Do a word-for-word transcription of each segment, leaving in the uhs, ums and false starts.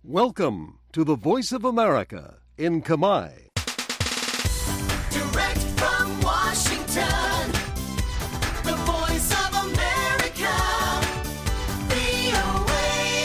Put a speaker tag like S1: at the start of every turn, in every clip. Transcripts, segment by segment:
S1: Welcome to the Voice of America in Khmer.
S2: Direct from Washington, the Voice of America, វី អូ เอ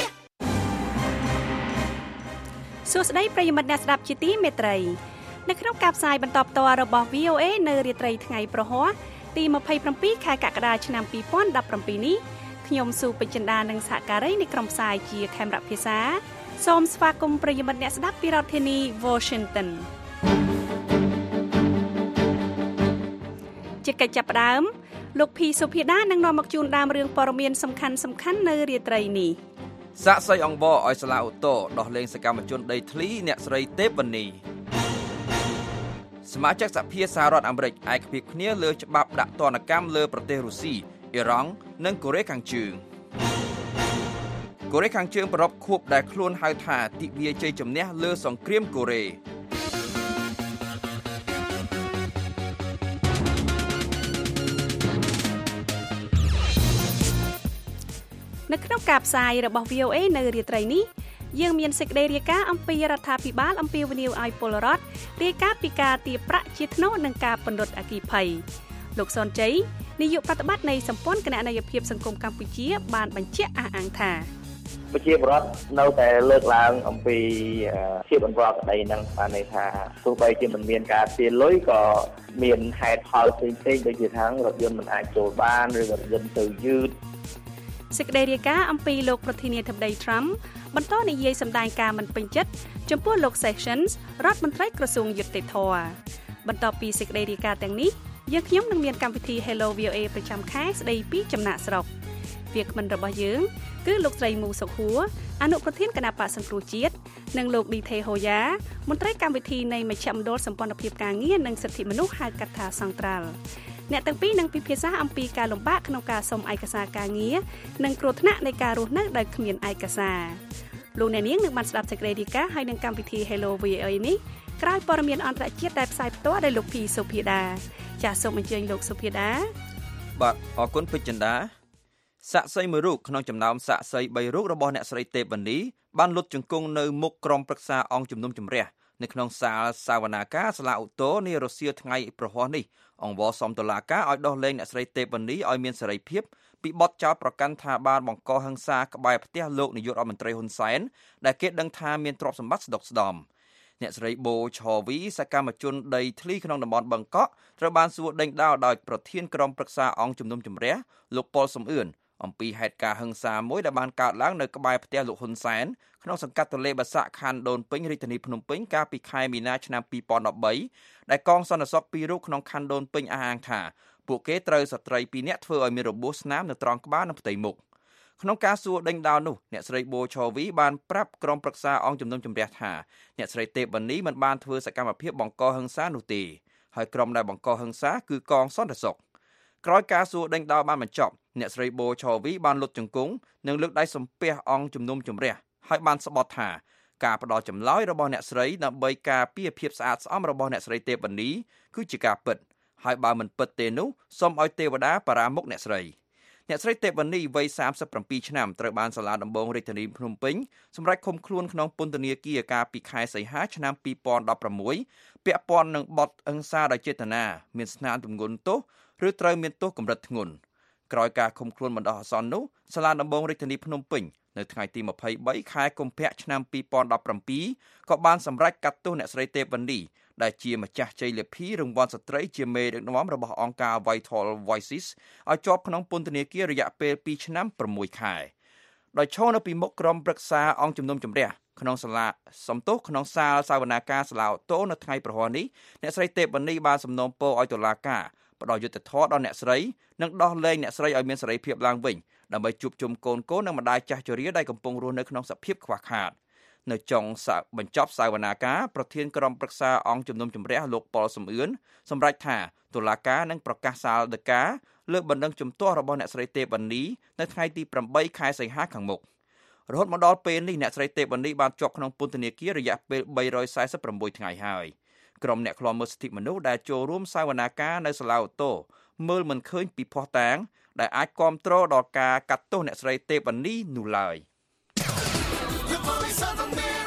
S3: សួស្តីប្រិយមិត្តអ្នកស្ដាប់ជាទីមេត្រីនៅក្នុងការផ្សាយបន្តផ្ទាល់របស់ វី អូ เอ នៅរាត្រីថ្ងៃប្រហ័សទីยี่สิบเจ็ดខែកក្កដាឆ្នាំยี่สิบสิบเจ็ดនេះខ្ញុំស៊ូពេជ្ជន្តានិងសហការីនៃក្រុមផ្សាយជាខេមរៈភាសាសូមស្វាគមន៍ប្រិយមិត្តអ្នកស្ដាប់ពីរដ្ឋធានី Washington ជាកិច្ចចាប់ផ្ដើមលោកភីសុភាដានឹងនាំមកជូនដើមរឿងព័ត៌មានសំខាន់សំខាន់នៅរាត្រីនេះ
S4: សាកសីអង្វរឲ្យសាឡាអូតូដោះលែងសកម្មជនដីធ្លីអ្នកស្រីទេពវណ្ណីសមាជិកសភាសហរដ្ឋអាមេរិកឯកភាពគ្នាលើច្បាប់ដាក់ទណ្ឌកម្មលើប្រទេសរុស្ស៊ីអ៊ីរ៉ង់និងកូរ៉េខាងជើងកូរ៉េខាងជើងប្រពខួបដែលខ្លួនហៅថាទិវាជ័យជំនះលើសង្គ្រាមកូរ៉េ
S3: នៅក្នុងការផ្សាយរបស់ វី អូ เอ នៅរាត្រីនេះយើងមានសេចក្តីរាយការណ៍អំពីរដ្ឋាភិបាលអំពីវិនិយោគឲ្យពលរដ្ឋរាយការណ៍ពីការទារប្រាក់ជាថ្នូរនិងការបណ្ដុតអគ្គិភ័យលោកសុនជ័យនាយកប្រតិបត្តិនៃសម្ព័ន្ធគណនេយ្យភាពសង្គមកម្ពុជាបានបញ្ជាក់អះអាងថា
S5: ប្រជាពលរដ្ឋនៅតែលើកឡើងអំពីភាពអន្តរក្តីនឹងបានន័យថាទោះបីជាមិនមានការទារលុយក៏មានហេតុផលផ្សេងៗដូចជាថារថយន្តមិនអាចចូលបានឬរថយន្តទៅយឺត
S3: សេចក្តីរាយការណ៍អំពីលោកប្រធានាធិបតី Trump បន្តនិយាយសម្ដែងការមិនពេញចិត្តចំពោះលោក Sessions រដ្ឋមន្ត្រីក្រសួងយុត្តិធម៌បន្ទាប់ពីសេចក្តីរាយការណ៍ទាំងនេះយើងខ្ញុំនឹងមានកម្មវិធី Hello វី អូ เอ ប្រចាំខែស្ដីពីចំណាក់ស្រុកវាគ្មិនរបស់យើងគឺលោកស្រីមូសុខួរអនុប្រធានគណៈបក្សសង្គ្រោះជាតិនិងលោកឌីថេហូយ៉ាមន្ត្រីកម្មវិធីនៃមជ្ឈមណ្ឌលសម្ព័ន្ធភាពការងារនិងសិទ្ធិមនុស្សហៅកាត់ថាសង្ត្រាល់អ្នកទាំងពីរនឹងពិភាក្សាអំពីការលំបាកក្នុងការសុំឯកសារការងារនិងគ្រោះថ្នាក់នៃការរស់នៅដោយគ្មានឯកសារលោកអ្នកនាងនឹងបានស្ដាប់សេចក្តីរាយការណ៍ហើយនឹងកម្មវិធី Hello វី អូ เอ នេះក្រោយព័ត៌មានអន្តរជាតិដែលផ្សាយផ្ទាល់ដោយលោកភីសុភាដាចាសសូមអញ្ជើញលោកសុភាដា
S4: បាទអរគុណពេជ្ជន្តាសាក់សីមួយរូបក្នុងចំណោមសាក់សីបីរូបរបស់អ្នកស្រីទេពវណ្ណីបានលុតជង្គង់នៅមុខក្រុមប្រឹក្សាអង្គជំនុំជម្រះនៅក្នុងសាលសាវនាកាសាឡាអូតូនៃរុស្ស៊ីថ្ងៃប្រហ័សនេះអង្គវសុំតុលាការឲ្យដោះលែងអ្នកស្រីទេពវណ្ណីឲ្យមានសេរីភាពពីបទចោទប្រកាន់ថាបានបង្កហិង្សាក្បែរផ្ទះលោកនាយករដ្ឋមន្ត្រីហ៊ុនសែនដែលគេដឹងថាមានទ្រព្យសម្បត្តិស្ដុកស្ដម្ភអ្នកស្រីបូឆូវីសកម្មជនដីធ្លីក្នុងតំបន់បឹងកក់ត្រូវបានសួរដេញដោលដោយប្រធានក្រុមប្រឹក្សាអង្គជំនុំជម្រះលោកប៉ុលសំអឿនអំពីហេតុការណ៍ហិង្សាមួយដែលបានកើតឡើងនៅក្បែរផ្ទះលោកហ៊ុនសែនក្នុងសង្កាត់ទន្លេបាសាក់ខណ្ឌដូនពេញរាជធានីភ្នំពេញកាលពីខែមីនាឆ្នាំពីរពាន់ដប់បីដែលកងសន្តិសុខពីររូបក្នុងខណ្ឌដូនពេញអះអាងថាពួកគេត្រូវស្ត្រីពីរនាក់ធ្វើឲ្យមានរបួសស្នាមនៅត្រង់ក្បាលនិងផ្ទៃមុខក្នុងការសួរដេញដោលនោះអ្នកស្រីបូឆូវីបានប្រាប់ក្រុមប្រឹក្សាអង្គជំនុំជម្រះថាអ្នកស្រីទេពវណ្ណីមិនបានធ្វើសកម្មភាពបង្កហិង្សានោះទេហើយក្រុមដែលបង្កហិង្សាគឺកងសន្តិសុខក្រោយការសួរដេញដោលបានបញ្ចប់អ្នកស្រីបូឆូវីបានលុតជង្គង់និងលើកដៃសំពះអង្គជំនុំជម្រះហើយបានស្បត់ថាការផ្ដល់ចម្លើយរបស់អ្នកស្រីដើម្បីការពារភាពស្អាតស្អំរបស់អ្នកស្រីទេពវណ្ណីគឺជាការពិតហើយបើមិនពិតទេនោះសូមឲ្យទេវតាបរាមុខអ្នកស្រីអ្នកស្រីទេពវណ្ណីវ័យសាមសិបប្រាំពីរឆ្នាំត្រូវបានសាលាដំបងរាជធានីភ្នំពេញសម្រេចឃុំខ្លួនក្នុងពន្ធនាគារកាលពីខែសីហាឆ្នាំពីរពាន់ដប់ប្រាំមួយពាក់ព័ន្ធនឹងបទហិង្សាដោយចេតនាមានស្នាមទម្ងន់ទោសឬត្រូវមានទោសកម្រិតធ្ងន់ក្រោយការឃុំខ្លួនបណ្ដោះអាសន្ននោះសាលាដំបងរាជធានីភ្នំពេញនៅថ្ងៃទីยี่สิบสามខែកុម្ភៈឆ្នាំពីរពាន់ដប់ប្រាំពីរក៏បានសម្រេចកាត់ទោសអ្នកស្រីទេពវណ្ណីដែលជាម្ចាស់ជ័យលាភីរង្វាន់ស្ត្រីជាមេដឹកនាំរបស់អង្គការ Vital Voices ឲ្យជាប់ក្នុងពន្ធនាគាររយៈពេលពីរឆ្នាំប្រាំមួយខែដោយឈរនៅពីមុខក្រុមប្រឹក្សាអង្គជំនុំជម្រះក្នុងសាលាសំទោសក្នុងសាលសាវនាកាសាឡាអូតូនៅថ្ងៃប្រហ័សនេះអ្នកស្រីទេពវណ្ណីបានសំណូមពរឲ្យតុលាការផ្ដល់យុត្តិធម៌ដល់អ្នកស្រីនិងដោះលែងអ្នកស្រីឲ្យមានសេរីភាពឡើងវិញដើម្បីជួបជុំកូនកូននិងម្ដាយចាស់ជរាដែលកំពុងរស់នៅក្នុងសភាពខ្វះខាតនៅចុងបញ្ចប់សាវនាកាប្រធានក្រុមប្រឹក្សាអង្គជំនុំជម្រះលោកប៉ុលសំអឿនសម្រេចថាតុលាការនឹងប្រកាសសាលដីកាលើបណ្ដឹងជំទាស់របស់អ្នកស្រីទេពវណ្ណីនៅថ្ងៃទីប្រាំបីខែសីហាខាងមុខរហូតមកដល់ពេលនេះអ្នកស្រីទេពវណ្ណីបានជាប់ក្នុងពន្ធនាគាររយៈពេលបីរយសែសិបប្រាំមួយថ្ងៃហើយក្រុមអ្នកឃ្លាំមើលសិទ្ធិមនុស្សដែលចូលរួមសាវនាកានៅសាឡាអូតូមើលមិនឃើញពីភស្តុតាងដែលអាចគាំទ្រដល់ការកាត់ទោសអ្នកស្រីទេពវណ្ណីនោះឡើយ
S2: The Voice of America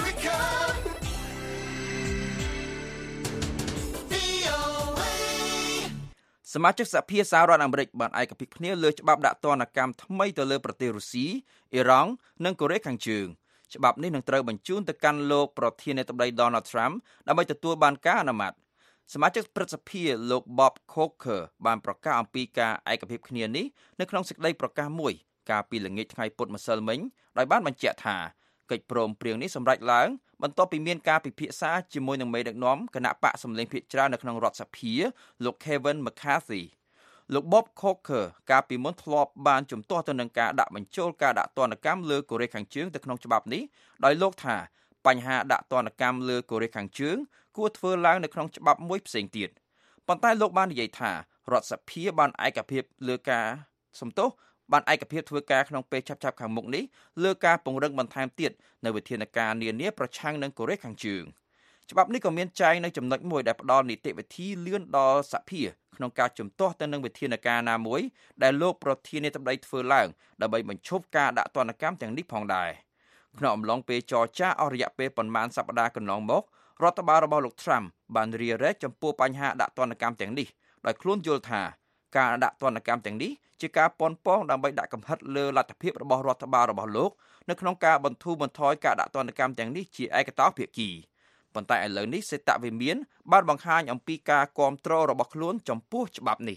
S4: សមាជិកសភាសហរដ្ឋអាមេរិកបានឯកភាពគ្នាលើច្បាប់ដាក់ទណ្ឌកម្មថ្មីទៅលើប្រទេសរុស្ស៊ីអ៊ីរ៉ង់និងកូរ៉េខាងជើងច្បាប់នេះនឹងត្រូវបញ្ជូនទៅកាន់លោកប្រធានាធិបតី Donald Trump ដើម្បីទទួលបានការអនុម័តសមាជិកព្រឹទ្ធសភាលោក Bob Corker បានប្រកាសអំពីការឯកភាពគ្នានេះនៅក្នុងសេចក្តីប្រកាសមួយកាលពីល្ងាចថ្ងៃពុធម្សិលមិញដោយបានបញ្ជាក់ថាកិច្ចព្រមព្រៀងនេះសម្រេចឡើងបន្ទាប់ពីមានការពិភាក្សាជាមួយនឹងមេដឹកនាំគណៈបកសម្លេងភាគច្រើននៅក្នុងរដ្ឋសភាលោក Kevin McCarthy លោក Bob Corker កាលពីមុនធ្លាប់បានជំទាស់ទៅនឹងការដាក់បញ្ចូលការដាក់ទណ្ឌកម្មលើកូរ៉េខាងជើងទៅក្នុងច្បាប់នេះដោយលោកថាបញ្ហាដាក់ទណ្ឌកម្មលើកូរ៉េខាងជើងគួរធ្វើឡើងនៅក្នុងច្បាប់មួយផ្សេងទៀតប៉ុន្តែលោកបាននិយាយថារដ្ឋសភាបានឯកភាពលើការសំទោសបានឯកភាពធ្វើការក្នុងពេលឆាប់ៗខាងមុខនេះលើការពង្រឹងបន្ថែមទៀតនៅវិធានការនានាប្រឆាំងនឹងកូរ៉េខាងជើងច្បាប់នេះក៏មានចែងនៅចំណុចមួយដែលផ្ដល់នីតិវិធីលឿនដល់សភាក្នុងការជំទាស់ទៅនឹងវិធានការណាមួយដែលលោកប្រធានាធិបតីធ្វើឡើងដើម្បីបញ្ឈប់ការដាក់ទណ្ឌកម្មទាំងនេះផងដែរក្នុងអំឡុងពេលចរចាអស់រយៈពេលប៉ុន្មានសប្តាហ៍កន្លងមករដ្ឋបាលរបស់លោក Trump បានរារែកចំពោះបញ្ហាដាក់ទណ្ឌកម្មទាំងនេះដោយខ្លួនយល់ថាការដាក់ទណ្ឌកម្មទាំងនេះជាការប៉ុនប៉ងដើម្បីដាក់កំហិតលើលទ្ធភាពរបស់រដ្ឋបាលរបស់លោកនៅក្នុងការបន្ធូរបន្ថយការដាក់ទណ្ឌកម្មទាំងនេះជាឯកតោភាគីប៉ុន្តែឥឡូវនេះសេតវិមានបានបង្ហាញអំពីការគាំទ្ររបស់ខ្លួនចំពោះច្បាប់នេះ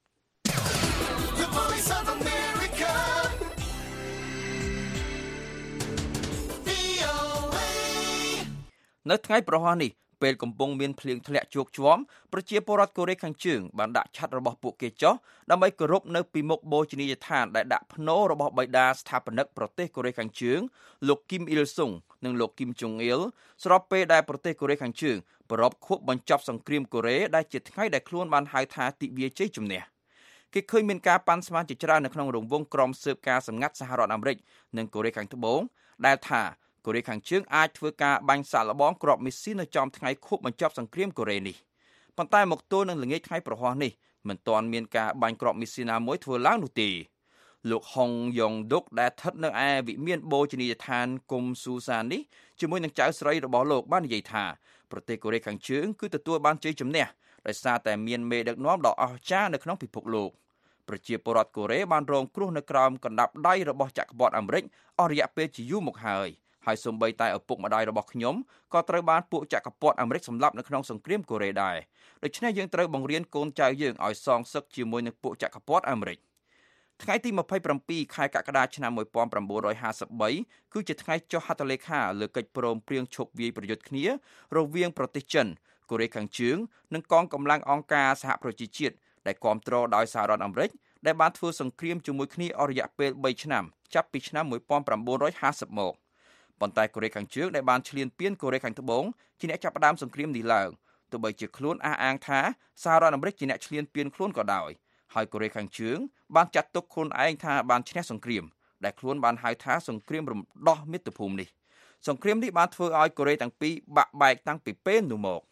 S4: នៅថ្ងៃប្រហ័សនេះពេលកំពុងមានភ្លៀងធ្លាក់ជោកជាំប្រជាពលរដ្ឋកូរ៉េខាងជើងបានដាក់ឆ័ត្ររបស់ពួកគេចុះដើម្បីគោរពនៅពីមុខបូជនីយដ្ឋានដែលដាក់ភ្នូររបស់បិតាស្ថាបនិកប្រទេសកូរ៉េខាងជើងលោកគីមអ៊ីលសុងនិងលោកគីមចុងអ៊ីលស្របពេលដែលប្រទេសកូរ៉េខាងជើងប្រពខួបបញ្ចប់សង្គ្រាមកូរ៉េដែលជាថ្ងៃដែលខ្លួនបានហៅថាទិវាជ័យជំនះគេឃើញមានការប៉ាន់ស្មានជាច្រើននៅក្នុងរង្វង់ក្រុមស៊ើបការសម្ងាត់សហរដ្ឋអាមេរិកនិងកូរ៉េខាងត្បូងដែលថាកូរ៉េខាងជើងអាចធ្វើការបាញ់សាកល្បងគ្រាប់មីស៊ីលនៅចំថ្ងៃខួបបញ្ចប់សង្គ្រាមកូរ៉េនេះប៉ុន្តែមកទល់នឹងល្ងាចថ្ងៃប្រហ័សនេះមិនទាន់មានការបាញ់គ្រាប់មីស៊ីលណាមួយធ្វើឡើងនោះទេលោកហុងយ៉ុងឌុកដែលស្ថិតនៅឯវិមានបូជនីយដ្ឋានគុំស៊ូសាននេះជាមួយនឹងចៅស្រីរបស់លោកបាននិយាយថាប្រទេសកូរ៉េខាងជើងគឺទទួលបានជ័យជំនះដោយសារតែមានមេដឹកនាំដ៏អស្ចារ្យនៅក្នុងពិភពលោកប្រជាពលរដ្ឋកូរ៉េបានរងគ្រោះនៅក្រោមកណ្ដាប់ដៃរបស់ចក្រពត្តិអាមេរិកអស់រយៈពេលជាយូរមកហើយហើយសូម្បីតែឪពុកម្ដាយរបស់ខ្ញុំក៏ត្រូវបានពួកចក្រពត្តិអាមេរិកសម្លាប់នៅក្នុងសង្គ្រាមកូរ៉េដែរដូច្នេះយើងត្រូវបង្រៀនកូនចៅយើងឲ្យសងសឹកជាមួយនឹងពួកចក្រពត្តិអាមេរិកថ្ងៃទីម្ភៃប្រាំពីរខែកក្កដាឆ្នាំmột nghìn chín trămห้าสิบสามគឺជាថ្ងៃចុះហត្ថលេខាលើកិច្ចព្រមព្រៀងឈប់វាយប្រយុទ្ធគ្នារវាងប្រទេសចិនកូរ៉េខាងជើងនិងកងកម្លាំងអង្គការសហប្រជាជាតិដែលគាំទ្រដោយសហរដ្ឋអាមេរិកដែលបានធ្វើសង្គ្រាមជាមួយគ្នាអស់រយៈពេលបីឆ្នាំចាប់ពីឆ្នាំmột nghìn chín trămห้าสิบមកប៉ុន្តែកូរ៉េខាងជើងដែលបានឈ្លានពានកូរ៉េខាងត្បូងជាអ្នកចាប់ផ្ដើមសង្គ្រាមនេះឡើងទោះបីជាខ្លួនអះអាងថាសហរដ្ឋអាមេរិកជាអ្នកឈ្លានពានខ្លួនក៏ដោយហើយកូរ៉េខាងជើងបានចាត់ទុកខ្លួនឯងថាបានឈ្នះសង្គ្រាមដែលខ្លួនបានហៅថាសង្គ្រាមរំដោះមាតុភូមិនេះសង្គ្រាមនេះបានធ្វើឲ្យកូរ៉េទាំងពីរបាក់បែកតាំងពីពេលនោះមក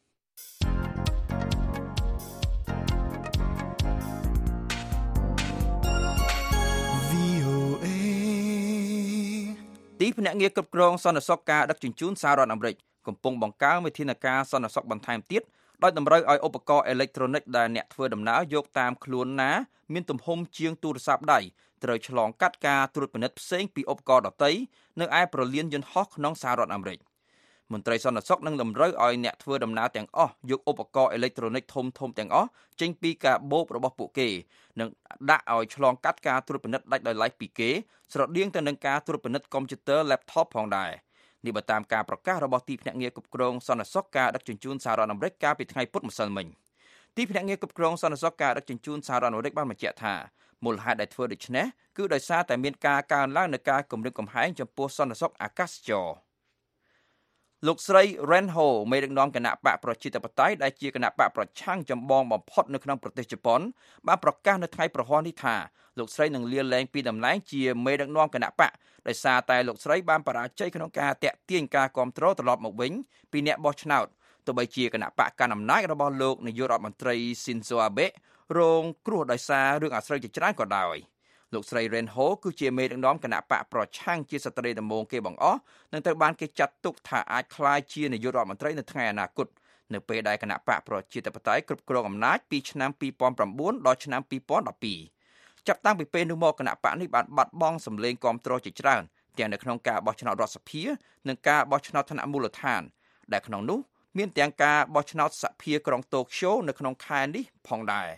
S4: ទីភ្នាក់ងារគ្រប់គ្រងសន្តិសុខការដឹកជញ្ជូនសហរដ្ឋអាមេរិកកំពុងបង្កើនវិធានការសន្តិសុខបន្ថែមទៀតដោយតម្រូវឲ្យឧបករណ៍អេឡិចត្រូនិកដែលអ្នកធ្វើដំណើរយកតាមខ្លួនណាមានទំហំជាងទូរស័ព្ទដៃត្រូវឆ្លងកាត់ការត្រួតពិនិត្យផ្សេងពីឧបករណ៍ដទៃនៅឯប្រលានយន្តហោះក្នុងសហរដ្ឋអាមេរិកមន្ត្រីសន្តិសុខនឹងតម្រូវឲ្យអ្នកធ្វើដំណើរទាំងអស់យកឧបករណ៍អេឡិចត្រូនិកធំធំទាំងអស់ចេញពីកាបូបរបស់ពួកគេនិងដាក់ឲ្យឆ្លងកាត់ការត្រួតពិនិត្យដាច់ដោយឡែកពីគេស្រដៀងទៅនឹងការត្រួតពិនិត្យកុំព្យូទ័រ laptop ផងដែរនេះបើតាមការប្រកាសរបស់ទីភ្នាក់ងារគ្រប់គ្រងសន្តិសុខការដឹកជញ្ជូនសហរដ្ឋអាមេរិកកាលពីថ្ងៃពុធម្សិលមិញទីភ្នាក់ងារគ្រប់គ្រងសន្តិសុខការដឹកជញ្ជូនសហរដ្ឋអាមេរិកបានបញ្ជាក់ថាមូលហេតុដែលធ្វើដូច្នេះគឺដោយសារតែមានការកើនឡើងនៃការគំរាមកំហែងចំពោះសន្តិសុខអាកាសចរលោកស្រី Ren Ho មេដឹកនាំគណៈបកប្រជាធិបតេយ្យដែលជាគណៈបកប្រឆាំងចម្បងបំផុតនៅក្នុងប្រទេសជប៉ុនបានប្រកាសនៅថ្ងៃប្រហ័សនេះថាលោកស្រីនឹងលាលែងពីតំណែងជាមេដឹកនាំគណៈបកដោយសារតែលោកស្រីបានបរាជ័យក្នុងការតាក់ទាញការគាំទ្រត្រឡប់មកវិញពីអ្នកបោះឆ្នោតទោះបីជាគណៈបកកណ្ដាលអំណាចរបស់លោកនាយករដ្ឋមន្ត្រី Shinzo Abe រងគ្រោះដោយសាររឿងអាស្រូវជាច្រើនក៏ដោយលោកស្រី Ren Ho គឺជាមេដឹកនាំគណៈបកប្រឆាំងជាស្ត្រីដំបូងគេបង្អស់នឹងត្រូវបានគេចាត់ទុកថាអាចក្លាយជានាយករដ្ឋមន្ត្រីនៅថ្ងៃអនាគតនៅពេលដែលគណៈបកប្រជាធិបតេយ្យគ្រប់គ្រងអំណាចពីឆ្នាំពីរពាន់ប្រាំបួនដល់ឆ្នាំពីរពាន់ដប់ពីរចាប់តាំងពីពេលនោះមកគណៈបកនេះបានបាត់បង់សម្លេងគាំទ្រជាច្រើនទាំងនៅក្នុងការបោះឆ្នោតរដ្ឋសភានិងការបោះឆ្នោតថ្នាក់មូលដ្ឋានដែលក្នុងនោះមានទាំងការបោះឆ្នោតសភាក្រុងតូក្យូនៅក្នុងខែនេះផងដែរ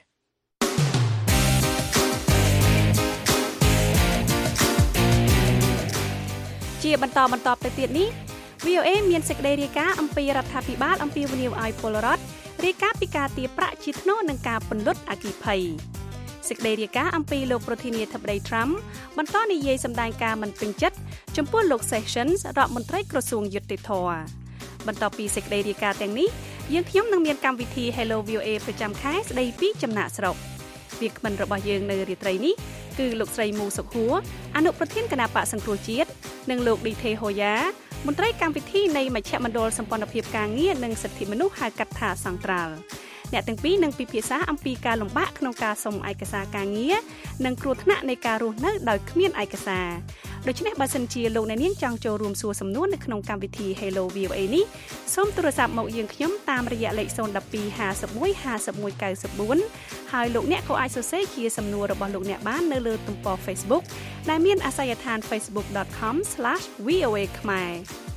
S3: ជាបន្តបន្តទៅទៀតនេះ វី អូ เอ មានសេចក្តីរាយការណ៍អំពីរដ្ឋាភិបាលអំពីវិនិយោគឲ្យពលរដ្ឋរាយការណ៍ពីការទារប្រាក់ជាថ្នូរនឹងការពន្លត់អគ្គិភ័យសេចក្តីរាយការណ៍អំពីលោកប្រធានាធិបតី Trump បន្តនិយាយសម្ដែងការមិនពេញចិត្តចំពោះលោក Sessions រដ្ឋមន្ត្រីក្រសួងយុតិធធម៌បន្ទាប់ពីសេចក្តីរាយការណ៍ទាំងនេះយើងខ្ញុំនឹងមានកម្មវិធី Hello វី អូ เอ ប្រចាំខែស្ដីពីចំណាក់ស្រុកវាគ្មិនរបស់យើងនៅរាត្រីនេះគឺលោកស្រីមូសុខហួរអនុប្រធានគណៈបកសង្គ្រោះជាតិនិងលោកឌីថេហូយ៉ាមន្ត្រីកម្មវិធីនៃមជ្ឈមណ្ឌលសម្ព័ន្ធភាពការងារនិងសិទ្ធិមនុស្សហៅកាត់ថាសង្ត្រាល់អ្នកទាំងពីរនឹងពិភាក្សាអំពីការលំបាកក្នុងការសុំឯកសារការងារនិងគ្រោះថ្នាក់នៃការរស់នៅដោយគ្មានឯកសារដូច្នេះបើសិនជាលោកអ្នកនាងចង់ចូលរួមសួរសំណួរនៅក្នុងកម្មវិធី Hello វី អូ เอ នេះសូមទូរស័ព្ទមកយើងខ្ញុំតាមរយៈលេខ ศูนย์ หนึ่ง สอง ห้า หนึ่ง ห้า หนึ่ง หนึ่ง เก้า สี่ ហើយលោកអ្នកក៏អាចសរសេរជាសំណួររបស់លោកអ្នកបាននៅលើទំព័រ Facebook ដែលមានអាសយដ្ឋាន facebook dot com slash v o a khmer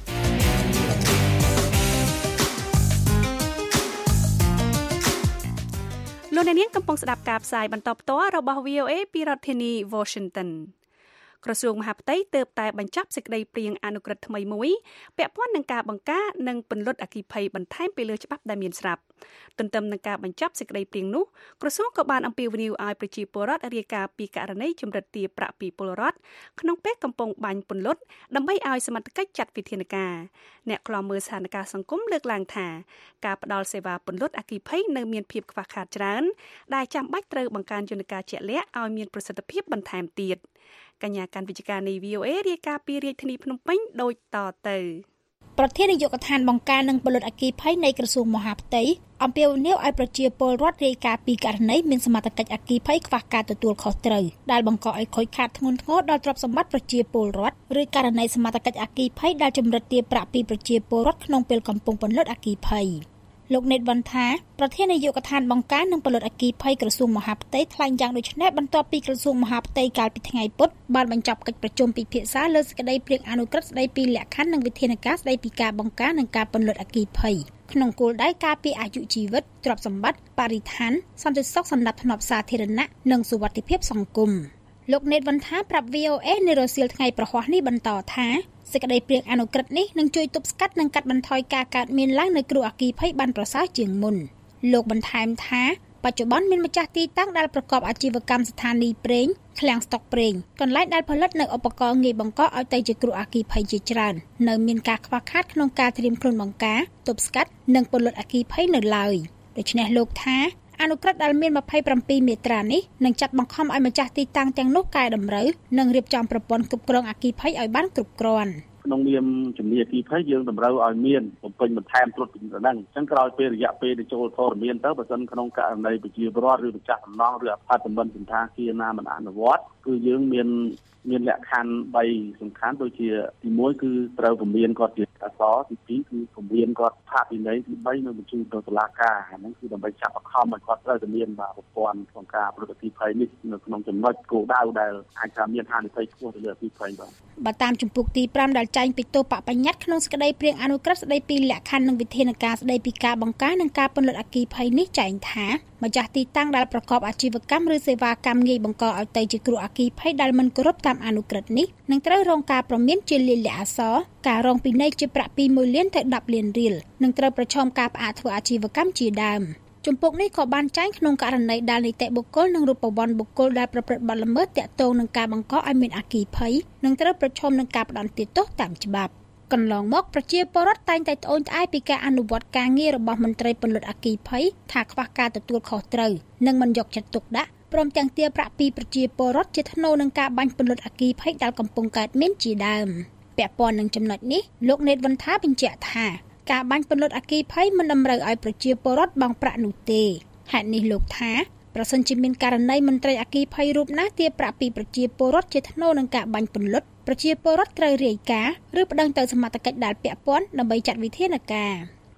S3: លោកអ្នកនាងកំពុងស្ដាប់ការផ្សាយបន្តផ្ទាល់របស់ វី អូ เอ ពីរដ្ឋធានី Washington ក្រសួងមហាផ្ទៃទើបតែបញ្ចប់សេចក្តីព្រាងអនុក្រឹត្យថ្មីមួយពាក់ព័ន្ធនឹងការបង្ការនិងពន្លត់អគ្គិភ័យបន្ថែមពីលើច្បាប់ដែលមានស្រាប់ទន្ទឹមនឹងការបញ្ចប់សេចក្តីព្រាងនោះក្រសួងក៏បានអំពាវនាវឲ្យប្រជាពលរដ្ឋរាយការណ៍ពីករណីចម្រិតទារប្រាក់ពីពលរដ្ឋក្នុងពេលកំពុងបាញ់ពន្លត់ដើម្បីឲ្យសមត្ថកិច្ចចាត់វិធានការអ្នកខ្លាំមើលស្ថានភាពសង្គមលើកឡើងថាការផ្ដល់សេវាពន្លត់អគ្គិភ័យនៅមានភាពខ្វះខាតច្រើនដែលចាំបាច់ត្រូវបង្កើនយន្តការជាក់លាក់ឲ្យមានប្រសិទ្ធភាពបន្ថែមទៀតកញ្ញាកាន់វិជ្ជការនៃ វី អូ เอ រាយការណ៍ពីរាជធានីភ្នំពេញដូចតទៅប្រធាននាយកដ្ឋានបង្ការនិងពលរដ្ឋអគ្គិភ័យនៃក្រសួងមហាផ្ទៃអំពាវនាវឲ្យប្រជាពលរដ្ឋរាយការណ៍ពីករណីមានសមត្ថកិច្ចអគ្គិភ័យខ្វះការទទួលខុសត្រូវដែលបង្កឲ្យខូចខាតធ្ងន់ធ្ងរដល់ទ្រព្យសម្បត្តិប្រជាពលរដ្ឋឬករណីសមត្ថកិច្ចអគ្គិភ័យដែលចម្រិតទារប្រាក់ពីប្រជាពលរដ្ឋក្នុងពេលកំពុងពន្លត់អគ្គិភ័យលោកណេតវ៉ាន់ថាប្រធាននាយកដ្ឋានបង្ការនិងពលរដ្ឋអគ្គិភ័យក្រសួងមហាផ្ទៃថ្លែងយ៉ាងដូចនេះបន្ទាប់ពីក្រសួងមហាផ្ទៃកាលពីថ្ងៃពុធបានបញ្ចប់កិច្ចប្រជុំពិភាក្សាលើសេចក្តីព្រាងអនុក្រឹត្យស្តីពីលក្ខខណ្ឌនិងវិធានការស្តីពីការបង្ការនិងការពន្លត់អគ្គិភ័យក្នុងគោលដៅការពារអាយុជីវិតទ្រព្យសម្បត្តិបរិស្ថានសន្តិសុខសណ្ដាប់ធ្នាប់សាធារណៈនិងសុវត្ថិភាពសង្គមលោកណេតវ៉ាន់ថាប្រាប់ វី អូ เอ នៅរសៀលថ្ងៃប្រហ័សនេះបន្តថាសេចក្តីព្រាងអនុក្រឹត្យនេះនឹងជួយទប់ស្កាត់និងកាត់បន្ថយការកើតមានឡើងនៃគ្រោះអគ្គិភ័យបានប្រសើរជាងមុនលោកបន្ថែមថាបច្ចុប្បន្នមានម្ចាស់ទីតាំងដែលប្រកបអាជីវកម្មស្ថានីយ៍ប្រេងឃ្លាំងស្តុកប្រេងកន្លែងដែលផលិតនៅឧបករណ៍ងាយបង្កឲ្យទៅជាគ្រោះអគ្គិភ័យជាច្រើននៅមានការខ្វះខាតក្នុងការត្រៀមខ្លួនបង្ការទប់ស្កាត់និងពន្លត់អគ្គិភ័យនៅឡើយដូច្នេះលោកថាអនុក្រឹត្យដែលមានម្ភៃប្រាំពីរមាត្រានេះនឹងចាត់បង្ខំឲ្យម្ចាស់ទីតាំងទាំងនោះកែតម្រូវនិងរៀបចំប្រព័ន្ធគ្រប់គ្រងអគ្គិភ័យឲ្យបានគ្រប់គ្រាន់
S6: ក្នុងនាមជំនាញអគ្គិភ័យយើងតម្រូវឲ្យមានបំពេញបន្ថែមត្រួតពិនិត្យហ្នឹងអញ្ចឹងក្រោយពេលរយៈពេលដែលចូលធរមានទៅបើសិនក្នុងករណីប្រជាពលរដ្ឋឬម្ចាស់សំណង់ឬអភិបាលសន្តាគារណាមិនអនុវត្តគឺយើងមានមានលក្ខខណ្ឌបីសំខាន់ដូចជាទីមួយគឺត្រូវពមៀនគាត់ជាអសរទីពីរគឺពមៀនគាត់ផាកពិន័យទីបីនៅបញ្ជូនទៅតុលាការហ្នឹងគឺដើម្បីចាប់បង្ខំឲ្យគាត់ត្រូវតែមានប្រព័ន្ធក្នុងការប្រតិបត្តិភ័យនេះនៅក្នុងចំណុចគោលដៅដែលអាចថាមានហានិភ័យខ្ពស់ទៅលើអគ្គិភ័យបាទ
S3: បើតាមជំពូកទីប្រាំដែលចែងពីទោសបបញ្ញត្តិក្នុងសេចក្តីព្រាងអនុក្រឹត្យស្តីពីលក្ខខណ្ឌនិងវិធានការស្តីពីការបង្ការនិងការពន្លត់អគ្គិភ័យនេះចែងថាម្ចាស់ទីតាំងដែលប្រកបអាជីវកម្មឬសេវាកម្មងាយបង្កឲ្យទៅជាគ្រោះអគ្គិភ័យដែលមិនគោរពតាមអនុក្រឹត្យនេះនឹងត្រូវរងការប្រមានជាលាយលក្ខណ៍អក្សរការរងពិន័យជាប្រាក់ពីមួយលានទៅដប់លានរៀលនិងត្រូវប្រឈមការផ្អាកធ្វើអាជីវកម្មជាដើមជំពូកនេះក៏បានចែងក្នុងករណីដែលនីតិបុគ្គលនិងរូបវ័ន្តបុគ្គលដែលប្រព្រឹត្តបទល្មើសទាក់ទងនឹងការបង្កឲ្យមានអគ្គិភ័យនឹងត្រូវប្រឈមនឹងការផ្តន្ទាទោសតាមច្បាប់កន្លងមកប្រជាពលរដ្ឋតែងតែត្អូញត្អែរពីការអនុវត្តការងាររបស់មន្ត្រីពន្លត់អគ្គិភ័យថាខ្វះការទទួលខុសត្រូវនិងមិនយកចិត្តទុកដាក់ព្រមទាំងទារប្រាក់ពីប្រជាពលរដ្ឋជាថ្នូរនឹងការបាញ់ពន្លត់អគ្គិភ័យដែលកំពុងកើតមានជាដើមពាក់ព័ន្ធនឹងចំណុចនេះលោកណេតវ៉ាន់ថាបញ្ជាក់ថាការបាញ់ពន្លត់អគ្គិភ័យមិនតម្រូវឲ្យប្រជាពលរដ្ឋបង់ប្រាក់នោះទេហេតុនេះលោកថាប្រសិនជាមានករណីមន្ត្រីអគ្គិភ័យរូបណាទារប្រាក់ពីប្រជាពលរដ្ឋជាថ្នូរនឹងការបាញ់ពន្លត់ប្រជាពលរដ្ឋត្រូវរាយការណ៍ឬប្តឹងទៅសមត្ថកិច្ចដែលពាក់ព័ន្ធដើម្បីចាត់វិធានការ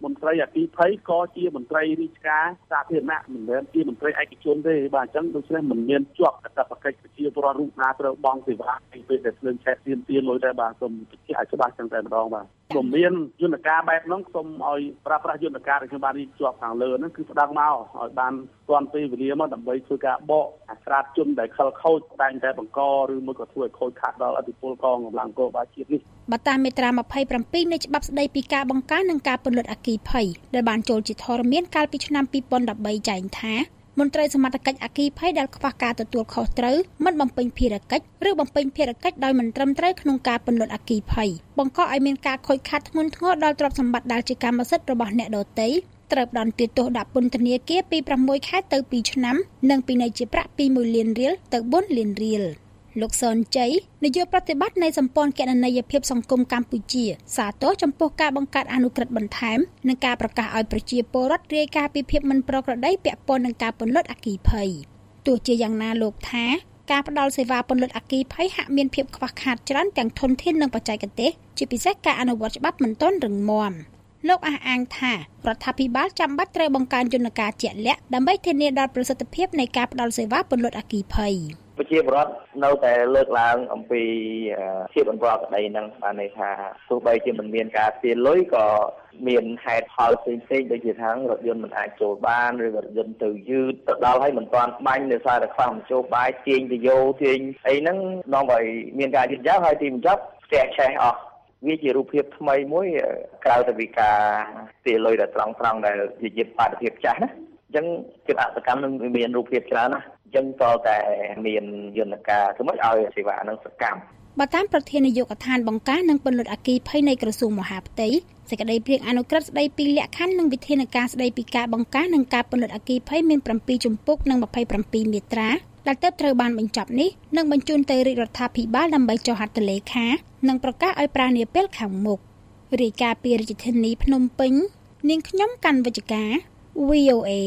S6: មន្ត្រីអគ្គិភ័យក៏ជាមន្ត្រីរាជការសាធារណៈមិនមែនជាមន្ត្រីឯកជនទេបាទអញ្ចឹងដូច្នេះមិនមានជាប់កាតព្វកិច្ចប្រជាពលរដ្ឋរូបណាត្រូវបង់សេវាពីពេលដែលភ្លើងឆេះទៀមទៀនលុយដែរបាទសូមបញ្ជាក់ឲ្យច្បាស់ចឹងតែម្ដងបាទមិនមានយន្តការបែបហ្នឹងសូមឲ្យប្រើប្រាស់យន្តការដែលខ្ញុំបានរៀបជាប់ខាងលើហ្នឹងគឺផ្ដឹងមកឲ្យបានទាន់ពេលវេលាមកដើម្បីធ្វើការបកអាក្រាតជនដែលខិលខូចតែងតែបង្កឬមួយក៏ធ្វើឲ្យខូចខាតដល់អធិពលកងកម្លាំងនគរបាលជាតិនេះ
S7: បើតាមមាត្រាម្ភៃប្រាំពីរនៃច្បាប់ស្តីពីការបង្ការនិងការពន្លត់អគ្គិភ័យដែលបានចូលជាធរមានកាលពីឆ្នាំពីរពាន់ដប់បីចែងថាមន្ត្រីសមត្ថកិច្ចអគ្គិភ័យដែលខ្វះការទទួលខុសត្រូវមិនបំពេញភារកិច្ចឬបំពេញភារកិច្ចដោយមិនត្រឹមត្រូវក្នុងការពន្លត់អគ្គិភ័យបង្កឲ្យមានការខូចខាតធ្ងន់ធ្ងរដល់ទ្រព្យសម្បត្តិដែលជាកម្មសិទ្ធិរបស់អ្នកដទៃត្រូវផ្ដន្ទាទោសដាក់ពន្ធនាគារពីប្រាំមួយខែទៅពីរឆ្នាំនិងពិន័យជាប្រាក់ពីមួយលានរៀលទៅបួនលានរៀលលោកសនជ័យនាយកប្រតិបត្តិនៃសម្ព័ន្ធគណនេយ្យភាពសង្គមកម្ពុជាសាទរចំពោះការបង្កើតអនុក្រឹត្យបន្ថែមនិងការប្រកាសឲ្យប្រជាពលរដ្ឋរាយការណ៍ពីភាពមិនប្រក្រតីពាក់ព័ន្ធនឹងការពន្លត់អគ្គិភ័យទោះជាយ៉ាងណាលោកថាការផ្ដល់សេវាពន្លត់អគ្គិភ័យហាក់មានភាពខ្វះខាតច្រើនទាំងធនធាននិងបច្ចេកទេសជាពិសេសការអនុវត្តច្បាប់មិនទាន់រឹងមាំលោកអះអាងថារដ្ឋាភិបាលចាំបាច់ត្រូវបង្កើនយន្តការជាក់លាក់ដើម្បីធានាដល់ប្រសិទ្ធភាពនៃការផ្ដល់សេវាពន្លត់អគ្គិភ័យ
S5: ប្រជាពលរដ្ឋនៅតែលើកឡើងអំពីភាពអន្តរក្តីហ្នឹងបានន័យថាទោះបីជាមិនមានការទារលុយក៏មានហេតុផលផ្សេងៗដូចជាថារថយន្តមិនអាចចូលបានឬរថយន្តទៅយឺតទៅដល់ហើយមិនទាន់បាញ់ដោយសារតែខ្វះមធ្យោបាយទាញទៅយោទាញអីហ្នឹងនាំឲ្យមានការយឺតយ៉ាវហើយទីបញ្ចប់ផ្ទះឆេះអស់វាជារូបភាពថ្មីមួយក្រៅពីការទារលុយដែលត្រង់ត្រង់ដែលជាជាបាតុភិបចាស់ណាអញ្ចឹងជាអសកម្មនឹងមានរូបភាពច្រើនណាស់អញ្ចឹងតតែមានយន្តការធ្វើម៉េចឲ្យសេវានឹងសកម្ម
S7: បើតាមប្រធាននាយកដ្ឋានបង្ការនិងពន្លត់អគ្គិភ័យនៃក្រសួងមហាផ្ទៃសេចក្តីព្រាងអនុក្រឹត្យស្តីពីលក្ខខណ្ឌនិងវិធានការស្តីពីការបង្ការនិងការពន្លត់អគ្គិភ័យមានប្រាំពីរជំពូកនិងម្ភៃប្រាំពីរមាត្រាដែលទើបត្រូវបានបញ្ចប់នេះនឹងបញ្ជូនទៅរាជរដ្ឋាភិបាលដើម្បីចុះហត្ថលេខានិងប្រកាសឲ្យប្រានាពេលខាងមុខរាយការណ៍ពីរាជធានីភ្នំពេញនាងខ្ញុំកាន់វិជ្ជការ វី អូ เอ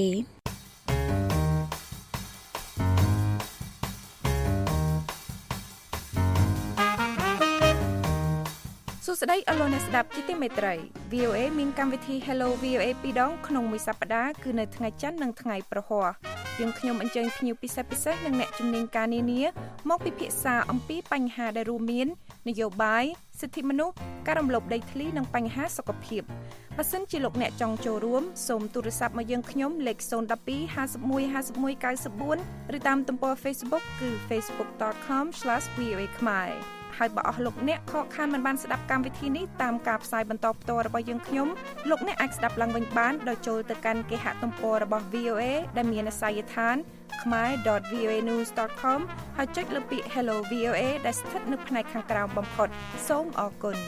S8: សួស្តីអស់លោកអ្នកស្ដាប់ជាទីមេត្រី វី អូ เอ មានកម្មវិធី Hello វី អូ เอ ពីរដងក្នុងមួយសប្តាហ៍គឺនៅថ្ងៃច័ន្ទនិងថ្ងៃប្រហ័សយើងខ្ញុំអញ្ជើញភ្ញៀវពិសេសពិសេសនិងអ្នកជំនាញការនានាមកពិភាក្សាអំពីបញ្ហាដែលរួមមាននយោបាយសិទ្ធិមនុស្សការរំលោភដីធ្លីនិងបញ្ហាសុខភាពបើសិនជាលោកអ្នកចង់ចូលរួមសូមទូរស័ព្ទមកយើងខ្ញុំលេខศูนย์ một hai ห้าสิบเอ็ด ห้าสิบเอ็ด เก้าสิบสี่ឬតាមទំព័រ Facebook គឺ facebook dot com slash v o a khmer ហើយបើអស់លោកអ្នកខកខានមិនបានស្ដាប់កម្មវិធីនេះតាមការផ្សាយបន្តផ្ទាល់របស់យើងខ្ញុំលោកអ្នកអាចស្ដាប់ឡើងវិញបានដោយចូលទៅកាន់គេហទំព័ររបស់ វី អូ เอ ដែលមានអាសយដ្ឋាន khmer dot v o a news dot com ហើយចុចលើពាក្យ Hello វី អូ เอ ដែលស្ថិតនៅផ្នែកខាងក្រោមបំផុតសូមអរគុណ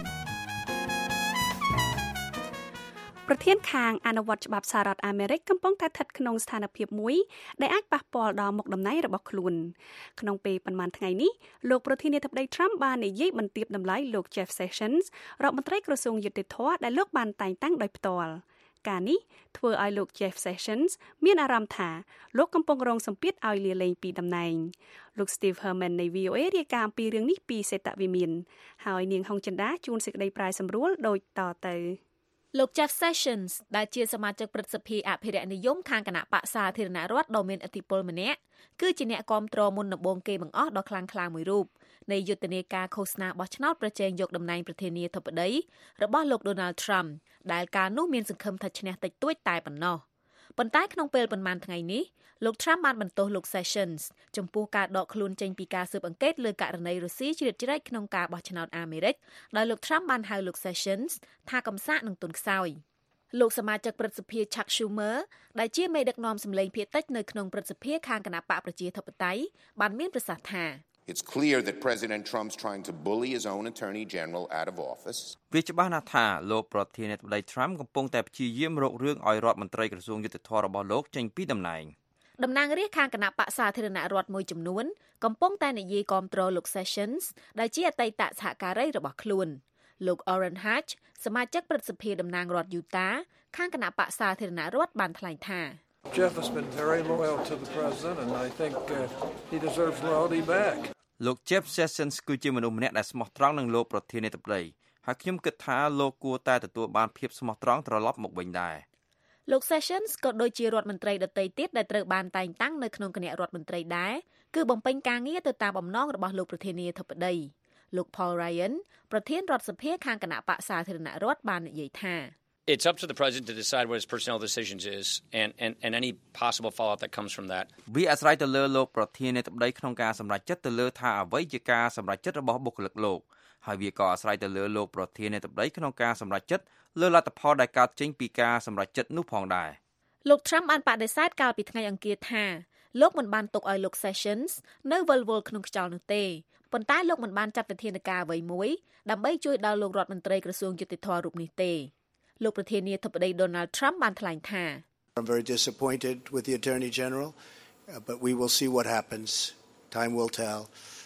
S3: ប្រធានខាងអនុវត្តច្បាប់សហរដ្ឋអាមេរិកកំពុងតែស្ថិតក្នុងស្ថានភាពមួយដែលអាចប៉ះពាល់ដល់មុខតំណែងរបស់ខ្លួនក្នុងពេលប៉ុន្មានថ្ងៃនេះលោកប្រធានាធិបតី Trump បាននិយាយបន្ទាបតម្លៃលោក Jeff Sessions រដ្ឋមន្ត្រីក្រសួងយុតិធម៌ដែលលោកបានតែងតាំងដោយផ្ទាល់ការនេះធ្វើឲ្យលោក Jeff Sessions មានអារម្មណ៍ថាលោកកំពុងរងសម្ពាធឲ្យលាលែងពីតំណែងលោក Steve Herman នៃ វី អូ เอ រាយការណ៍អំពីរឿងនេះពីសេតវិមានហើយនាងហុងចិន្តាជួនសេចក្តីប្រាយសម្រួលដូចតទៅ
S9: លោក Jeff Sessions ដែលជាសមាជិកព្រឹទ្ធសភាអភិរក្សនិយមខាងគណៈបក្សសាធារណរដ្ឋដ៏មានឥទ្ធិពលម្នាក់គឺជាអ្នកគាំទ្រមុនដំបូងគេបង្អស់ដ៏ខ្លាំងក្លាមួយរូបនៃយុទ្ធនាការឃោសនាបោះឆ្នោតប្រជែងយកតំណែងប្រធានាធិបតីរបស់លោក Donald Trump ដែលកាលនោះមានសង្ឃឹមថាឈ្នះតិចតួចតែប៉ុណ្ណោះប៉ុន្តែក្នុងពេលប៉ុន្មានថ្ងៃនេះលោក Trump បានបន្ទោសលោក Sessions ចំពោះការដកខ្លួនចេញពីការស៊ើបអង្កេតលើករណីរុស្ស៊ីជ្រៀតជ្រែកក្នុងការបោះឆ្នោតអាមេរិកដោយលោក Trump បានហៅលោក Sessions ថាកំសាកនិងទន់ខ្សោយលោកសមាជិកព្រឹទ្ធសភា Chuck Schumer ដែលជាមេដឹកនាំសម្លេងភាគតិចនៅក្នុងព្រឹទ្ធសភាខាងគណៈបកប្រជាធិបតេយ្យបានមានប្រសាសន៍ថា
S10: It's clear that President Trump's trying to bully his own Attorney General out of office.
S4: វាច្បាស់ណាស់ថាលោកប្រធានាធិបតី Trump កំពុងតែព្យាយាមរករឿងឲ្យរដ្ឋមន្ត្រីក្រសួងយុតិធម៌របស់លោកចេញពីតំណែង
S9: តំណាងរាស្ត្រខាងគណៈបក្សសាធារណរដ្ឋមួយចំនួនកំពុងតែនិយាយគាំទ្រលោក Sessions ដែលជាអតីតសហការីរបស់ខ្លួនលោក Orrin Hatch សមាជិកព្រឹទ្ធសភាតំណាងរដ្ឋ Utah ខាងគណៈបក្សសាធារណរដ្ឋបានថ្លែងថា
S11: Jeff has been very loyal to the president and I think uh, he deserves loyalty back.
S4: លោក Jeff Sessions គឺជាមនុស្សម្នាក់ដែលស្មោះត្រង់នឹងលោកប្រធានាធិបតីហើយខ្ញុំគិតថាលោកគួរតែទទួលបានភាពស្មោះត្រង់ត្រឡប់មកវិញដែរ
S9: លោក Sessions ក៏ដូចជារដ្ឋមន្ត្រីដទៃទៀតដែលត្រូវបានតែងតាំងនៅក្នុងគណៈរដ្ឋមន្ត្រីដែរគឺបំពេញការងារទៅតាមបំណងរបស់លោកប្រធានាធិបតីលោក Paul Ryan ប្រធានរដ្ឋសភាខាងគណៈបក្សសាធារណរដ្ឋបាននិយាយថា
S12: It's up to the president to decide what his personnel decisions is and and and any possible fallout that comes from that.
S4: វាអាស្រ័យទៅលើលោកប្រធានាធិបតីក្នុងការសម្រេចចិត្តទៅលើថាអ្វីជាការសម្រេចចិត្តរបស់បុគ្គលិកលោកហើយវាក៏អាស្រ័យទៅលើលោកប្រធានាធិបតីក្នុងការសម្រេចចិត្តលើលទ្ធផលដែលកើតចេញពីការសម្រេចចិត្តនោះផងដែរ
S9: លោក Trump បានបដិសេធកាលពីថ្ងៃអង្គារថាលោកមិនបានទុកឲ្យលោក Sessions នៅវិលវល់ក្នុងខ្យល់នោះទេប៉ុន្តែលោកមិនបានចាត់វិធានការអ្វីមួយដើម្បីជួយដល់លោករដ្ឋមន្ត្រីក្រសួងយុតិធម៌រូបនេះទេលោកប្រធានាធិបតី Donald Trump បានថ្លែងថា
S13: I'm very disappointed with the Attorney General, uh, but we will see what happens. Time will tell.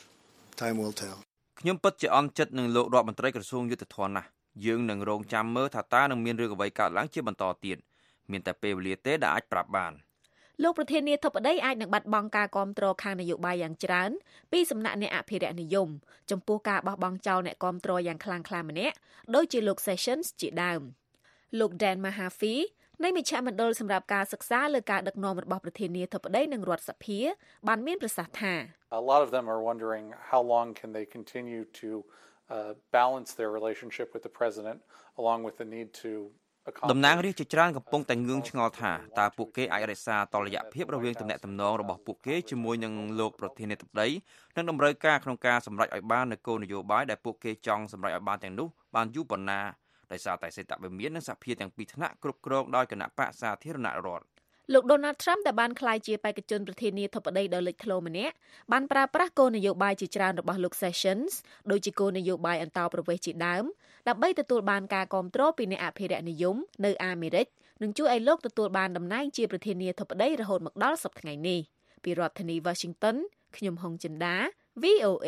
S13: Time will tell.
S4: ខ្ញុំពិតជាអន់ចិត្តនឹងលោករដ្ឋមន្ត្រីក្រសួងយុតិធម៌ណាស់យើងនឹងរងចាំមើលថាតើនឹងមានរឿងអ្វីកើតឡើងជាបន្តទៀតមានតែពេលវេលាទេដែលអាចប្រាប់បាន
S9: លោកប្រធានាធិបតីអាចនឹងបាត់បង់ការគាំទ្រខាងនយោបាយយ៉ាងច្រើនពីសំណាក់អ្នកអភិរក្សនិយមចំពោះការបោះបង់ចោលអ្នកគាំទ្រយ៉ាងខ្លាំងក្លាម្នាក់ដូចជាលោក Sessions ជាដើមលោក Dan Mahaffey នៃមជ្ឈមណ្ឌលសម្រាប់ការសិក្សាលើការដឹកនាំរបស់ប្រធានាធិបតីនិងរដ្ឋសភាបានមានប្រសាសន៍ថា
S14: A lot of them are wondering how long can they continue to uh, balance their relationship with the president along with the need to
S4: តំណាងរាស្ត្រជាច្រើនកំពុងតែងឿងឆ្ងល់ថាតើពួកគេអាចរក្សាតុល្យភាពរវាងទំនាក់ទំនងរបស់ពួកគេជាមួយនឹងលោកប្រធានាធិបតីនិងតម្រូវការក្នុងការសម្រេចឲ្យបាននូវគោលនយោបាយដែលពួកគេចង់សម្រេចឲ្យបានទាំងនោះបានយូរប៉ុណ្ណាដោយសារតែសេតវិមាននិងសភាទាំងពីរថ្នាក់គ្រប់គ្រងដោយគណៈបក្សសាធារណរដ្ឋ
S9: លោក Donald Trump ដែលបានក្លាយជាបេក្ខជនប្រធានាធិបតីដ៏លេចធ្លោម្នាក់បានប្រើប្រាស់គោលនយោបាយជាច្រើនរបស់លោក Sessions ដូចជាគោលនយោបាយអន្តោប្រវេសន៍ជាដើមដើម្បីទទួលបានការគាំទ្រពីអ្នកអភិរក្សនិយមនៅអាមេរិកនិងជួយឲ្យលោកទទួលបានតំណែងជាប្រធានាធិបតីរហូតមកដល់សប្តាហ៍ថ្ងៃនេះពីរដ្ឋធានី Washington ខ្ញុំហុងចិន្តា V O A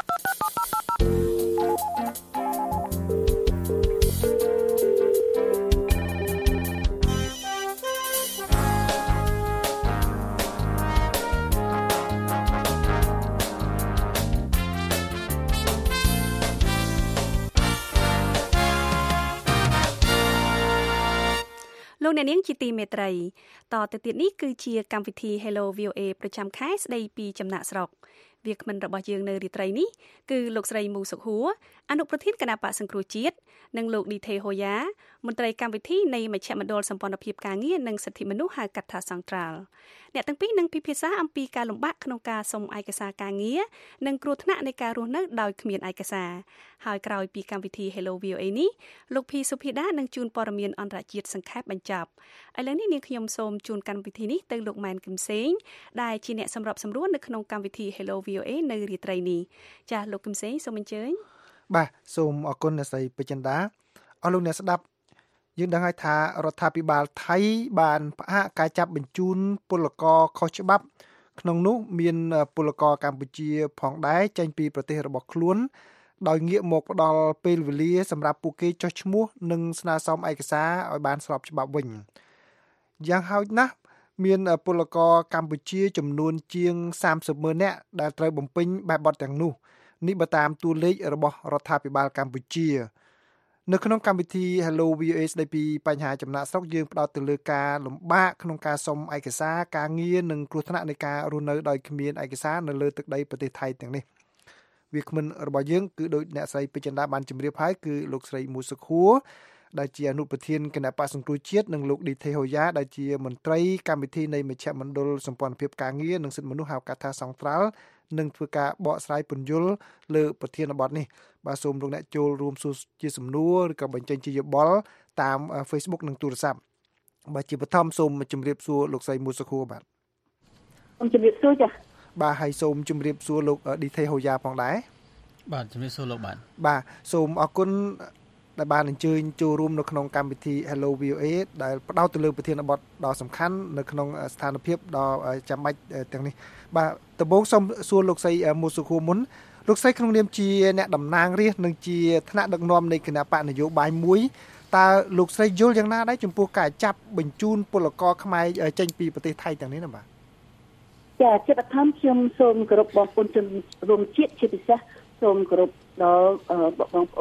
S3: លោកអ្នកនាងជាទីមេត្រីតទៅទៀតនេះគឺជាកម្មវិធី Hello វី អូ เอ ប្រចាំខែស្ដីពីចំណាក់ស្រុកវាគ្មិនរបស់យើងនៅរាត្រីនេះគឺលោកស្រីមូសុខហួរអនុប្រធានគណៈបក្សសង្គ្រោះជាតិនិងលោកឌីថេហូយ៉ាមន្ត្រីកម្មវិធីនៃមជ្ឈមណ្ឌលសម្ព័ន្ធភាពការងារនិងសិទ្ធិមនុស្សហៅកាត់ថាសង្ត្រាល់អ្នកទាំងពីរនឹងពិភាក្សាអំពីការលំបាកក្នុងការសុំឯកសារការងារនិងគ្រោះថ្នាក់នៃការរស់នៅដោយគ្មានឯកសារហើយក្រោយពីកម្មវិធី Hello វី អូ เอ នេះលោកភីសុភាដានឹងជួនព័ត៌មានអន្តរជាតិសង្ខេបបញ្ចប់ឥឡូវនេះនាងខ្ញុំសូមជូនកម្មវិធីនេះទៅលោកម៉ែនគឹមសេងដែលជាអ្នកសម្របសម្រួលនៅក្នុងកម្មវិធី Hello វី អូ เอ នៅរាត្រីនេះចា៎លោកគឹមសេងសូមអញ្ជើញ
S15: បាទសូមអរគុណអ្នកស្រីពេជ្រចិន្តាអស់លោកអ្នកស្ដាប់យើងដឹងហើយថារដ្ឋាភិបាលថៃបានផ្អាកការចាប់បញ្ជូនពលករខុសច្បាប់ក្នុងនោះមានពលករកម្ពុជាផងដែរចេញពីប្រទេសរបស់ខ្លួនដោយងាកមកផ្ដល់ពេលវេលាសម្រាប់ពួកគេចុះឈ្មោះនិងស្នើសុំឯកសារឲ្យបានស្របច្បាប់វិញយ៉ាងហោចណាស់មានពលករកម្ពុជាចំនួនជាងសាមសិបម៉ឺននាក់ដែលត្រូវបំពេញបែបបទទាំងនោះនេះបើតាមតួលេខរបស់រដ្ឋាភិបាលកម្ពុជានៅក្នុងកម្មវិធី Hello វី អូ เอ ស្ដីពីបញ្ហាចំណាក់ស្រុកយើងផ្ដោតទៅលើការលំបាកក្នុងការសុំឯកសារការងារនិងគ្រោះថ្នាក់នៃការរស់នៅដោយគ្មានឯកសារនៅលើទឹកដីប្រទេសថៃទាំងនេះវាគ្មិនរបស់យើងគឺដោយអ្នកស្រីពេជ្រចិន្តាបានជម្រាបហើយគឺលោកស្រីមូសុខួរដែលជាអនុប្រធានគណៈបក្សសង្គ្រោះជាតិនិងលោកឌីថេហូយ៉ាដែលជាមន្ត្រីកម្មវិធីនៃមជ្ឈមណ្ឌលសម្ព័ន្ធភាពការងារនិងសិទ្ធិមនុស្សហៅកាត់ថាសង្ត្រាល់នឹងធ្វើការបកស្រាយពន្យល់លើប្រធានបទនេះបាទសូមលោកអ្នកចូលរួមសួរជាសំណួរឬក៏បញ្ចេញជាយោបល់តាម Facebook និងទូរស័ព្ទបាទជាបឋមសូមជម្រាបសួរលោកស្រីមូសុខួរបាទ
S16: សូមជម្រាបសួរចា៎
S15: បាទហើយសូមជម្រាបសួរលោកឌីថេហូយ៉ាផងដែរ
S17: បាទជម្រាបសួរលោកបាទ
S15: បាទសូមអរគុណដែលបានអញ្ជើញចូលរួមនៅក្នុងកម្មវិធី Hello វី អូ เอ ដែលផ្ដោតទៅលើប្រធានបទដ៏សំខាន់នៅក្នុងស្ថានភាពដ៏ចាំបាច់ទាំងនេះបាទដំបូងសូមសួរលោកស្រីមូសុខួរមុនលោកស្រីក្នុងនាមជាអ្នកតំណាងរាស្ត្រនិងជាថ្នាក់ដឹកនាំនៃគណៈបកនយោបាយមួយតើលោកស្រីយល់យ៉ាងណាដែរចំពោះការចាប់បញ្ជូនពលករខ្មែរចេញពីប្រទេសថៃទាំងនេះណាបាទ
S16: ចាជាបឋមខ្ញុំសូមគោរពបងប្អូនជនរួមជាតិជាពិសេសសូមគោរពដល់បងប្អូន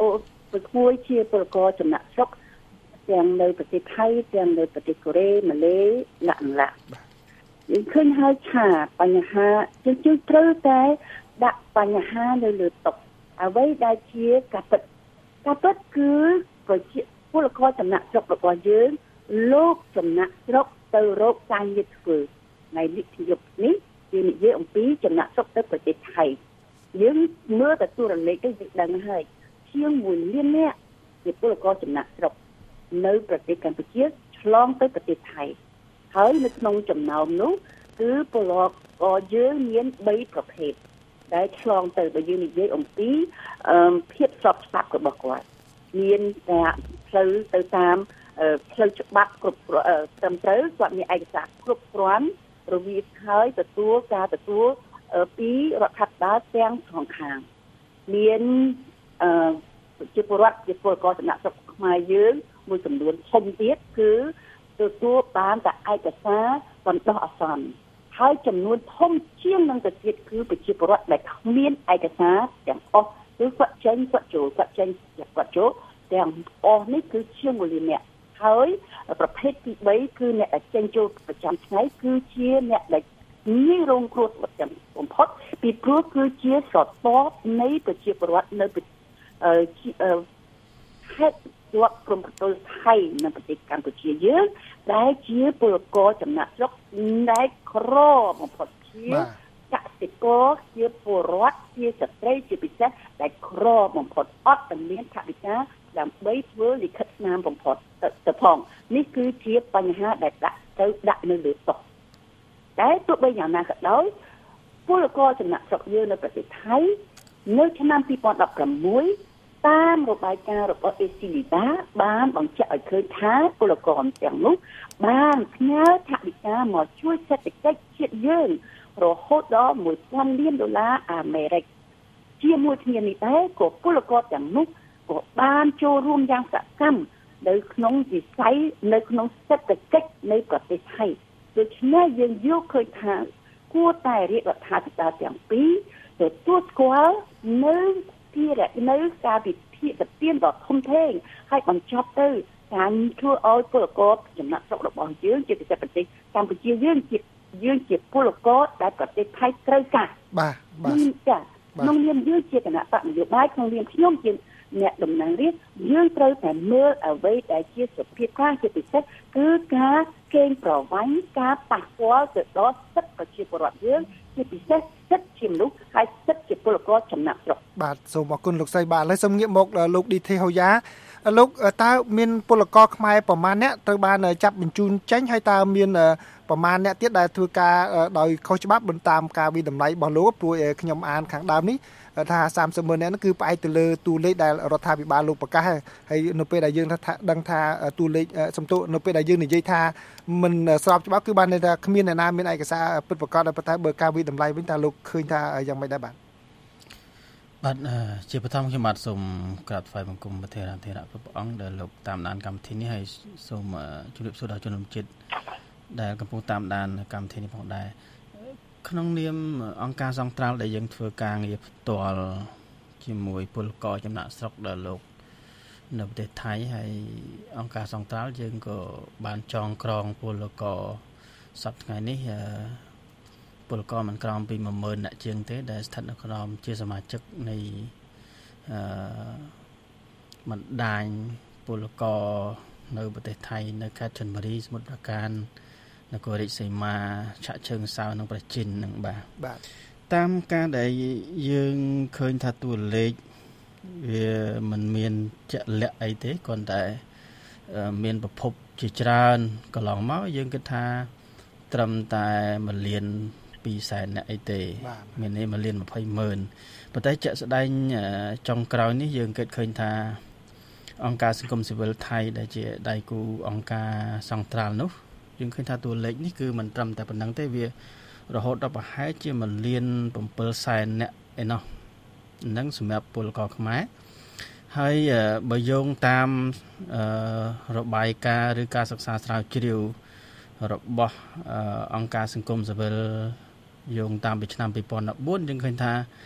S16: ប្រគួយជាពលករចំណាក់ស្រុកទាំងនៅប្រទេសថៃទាំងនៅប្រទេសកូរ៉េម៉ាឡេឡាក់ឡាក់យើងឃើញហើយថាបញ្ហាជាជួយត្រូវតែដាក់បញ្ហានៅលើតុអ្វីដែលជាការពិតការពិតគឺប្រជាពលករចំណាក់ស្រុករបស់យើងលោកចំណាក់ស្រុកទៅរកការងារធ្វើថ្ងៃវិទ្យុនេះយើងនិយាយអំពីចំណាក់ស្រុកទៅប្រទេសថៃយើងមើលទៅទូរលេខទៅយើងដឹងហើយជាងមួយលាននាក់ជាពលករចំណាក់ស្រុកនៅប្រទេសកម្ពុជាឆ្លងទៅប្រទេសថៃហើយនៅក្នុងចំណោមនោះគឺពលករយើងមានបីប្រភេទដែលឆ្លងទៅបើយើងនិយាយអំពីអឺភាពស្របច្បាប់របស់គាត់មានតែផ្លូវទៅតាមផ្លូវច្បាប់គ្រប់ត្រឹមត្រូវគាត់មានឯកសារគ្រប់គ្រាន់រវាងហើយទទួលការទទួលពីរដ្ឋាភិបាលទាំងសងខាងមានអឺជាពលរដ្ឋជាពលករចំណាក់ស្រុកខ្មែរយើងមួយចំនួនធំទៀតគឺទទួលបានតែឯកសារបណ្ដោះអាសន្នហើយចំនួនធំជាងនឹងទៅទៀតគឺប្រជាពលរដ្ឋដែលគ្មានឯកសារទាំងអស់គឺគាត់ចេញគាត់ចូលគាត់ចេញគាត់ចូលទាំងអស់នេះគឺជាមួយលានអ្នកហើយប្រភេទទីបីគឺអ្នកដែលចេញចូលប្រចាំថ្ងៃគឺជាអ្នកដែលងាយរងគ្រោះបំផុតពីព្រោះគឺជាស្រទាប់នៃប្រជាពលរដ្ឋនៅអឺខេត្តជាប់ព្រំប្រទល់ថៃនៅប្រទេសកម្ពុជាយើងដែលជាពលករចំណាក់ស្រុកដែលក្របំផុតជាកសិករជាពលរដ្ឋជាស្ត្រីជាពិសេសដែលក្របំផុតអត់មានថវិកាដើម្បីធ្វើលិខិតស្នាមបំផុតទៅផងនេះគឺជាបញ្ហាដែលដាក់ទៅដាក់នៅលើតុតែទោះបីយ៉ាងណាក៏ដោយពលករចំណាក់ស្រុកយើងនៅប្រទេសថៃនៅឆ្នាំពីរពាន់ដប់ប្រាំមួយតាមរបាយការណ៍របស់ អេ ស៊ី លី ដា បានបញ្ជាក់ឲ្យឃើញថាពលករទាំងនោះបានផ្ញើថវិកាមកជួយសេដ្ឋកិច្ចជាតិយើងរហូតដល់មួយពាន់លានដុល្លារអាមេរិកជាមួយគ្នានេះដែរក៏ពលករទាំងនោះក៏បានចូលរួមយ៉ាងសកម្មនៅក្នុងវិស័យនៅក្នុងសេដ្ឋកិច្ចនៃប្រទេសថៃដូច្នេះយើងយកឃើញថាគួរតែរាជរដ្ឋាភិបាលទាំងពីរទទួលស្គាល់នៅពីនៅការវិភាគទៅទៀនដ៏ធំធេងហើយបញ្ចប់ទៅការធ្វើឲ្យពលករចំណាក់ស្រុករបស់យើងជាពិសេសប្រទេសកម្ពុជាយើងជាយើងជាពលករដែលប្រទេសថៃត្រូវការ
S15: បាទបាទ
S16: ចាក្នុងនាមយើងជាគណៈបកនយោបាយក្នុងនាមខ្ញុំជាអ្នកតំណាងរាស្ត្រយើងត្រូវតែមើលអ្វីដែលជាសុខភាពការជាពិសេសគឺការកេងប្រវ័ញ្ចការប៉ះពាល់ទៅដល់សិទ្ធិប្រជាពលរដ្ឋយើងជាពិសេសសិទ្ធិជាមនុស្សហើយសិទ្ធិជាពលករចំណាក់ស្រុក
S15: បាទសូមអរគុណលោកស្រីបាទឥឡូវសូមងាកមកលោកឌីធីហូយ៉ាលោកតើមានពលករខ្មែរប្រមាណអ្នកត្រូវបានចាប់បញ្ជូនចេញហើយតើមានប្រមាណអ្នកទៀតដែលធ្វើការដោយខុសច្បាប់បន្តតាមការវិតម្លៃរបស់លោកព្រោះខ្ញុំអានខាងដើមនេះថាសាមសិបម៉ឺននាក់នោះគឺផ្អែកទៅលើតួលេខដែលរដ្ឋាភិបាលលោកប្រកាសហើយនៅពេលដែលយើងថាដឹងថាតួលេខសំទោនៅពេលដែលយើងនិយាយថាមិនស្របច្បាប់គឺបានន័យថាគ្មានអ្នកណាមានឯកសារពិតប្រាកដតែប៉ុន្តែបើការវិតម្លៃវិញតើលោកឃើញថាយ៉ាងម៉េចដែរបាទ
S17: បាទជាបឋមខ្ញុំបាទសូមក្រាបថ្វាយបង្គំព្រះធរៈធរៈព្រះអង្គដែលលោកតាមដានកម្មវិធីនេះហើយសូមជម្រាបសួរដល់ជនរួមជាតិដែលកំពុងតាមដានកម្មវិធីនេះផងដែរក្នុងនាមអង្គការសង្ត្រាល់ដែលយើងធ្វើការងារផ្ទាល់ជាមួយពលករចំណាក់ស្រុកដល់លោកនៅប្រទេសថៃហើយអង្គការសង្ត្រាល់យើងក៏បានចងក្រងពលករសប្តាហ៍ថ្ងៃនេះពលករមិនក្រោមពី មួយម៉ឺន នាក់ជាងទេដែលស្ថិតនៅក្នុងជាសមាជិកនៃអឺបណ្ដាញពលករនៅប្រទេសថៃនៅខេត្តចន្ទបុរីសមុទ្រប្រាកាននគររាជសីមាឆៈជើងសៅនិងប្រជិននឹងបាទ
S15: បាទ
S17: តាមការដែលយើងឃើញថាតួលេខវាមិនមានជាក់លាក់អីទេគ្រាន់តែមានប្រភពជាច្រើនកន្លងមកយើងគិតថាត្រឹមតែមួយលានពីរសែនអ្នកអីទេមាននេះមួយលានម្ភៃម៉ឺនប៉ុន្តែជាក់ស្ដែងចុងក្រោយនេះយើងគិតឃើញថាអង្គការសង្គមស៊ីវិលថៃដែលជាដៃគូអង្គការសង្ត្រាល់នោះយើងឃើញថាតួលេខនេះគឺមិនត្រឹមតែប៉ុណ្្នឹងទេវារហូតដល់ប្រហែលជាមួយលានbảyសែនអ្នកឯណោះហ្នឹងសម្រាប់ពលករខ្មែរហើយបើយោងតាមរបាយការណ៍ឬការសិក្សាស្រាវជ្រាវរបស់អង្គការសង្គមស៊ីវិលយោងតាមពីឆ្នាំពីរពាន់ដប់បួនយើងឃើញថា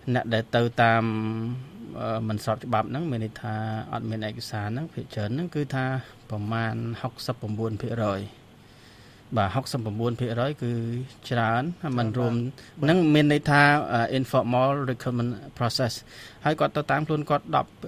S17: អ្នកដែលទៅតាមមិនស្របច្បាប់ហ្នឹងមានន័យថាអត់មានឯកសារហ្នឹងភាគច្រើនហ្នឹងគឺថាប្រមាណหกสิบเก้าភាគរយ បាទ หกสิบเก้าភាគរយ គឺច្រើនมันរួមហ្នឹងមានន័យថា informal recruitment process ហើយគាត់ទៅតាមខ្លួនគាត់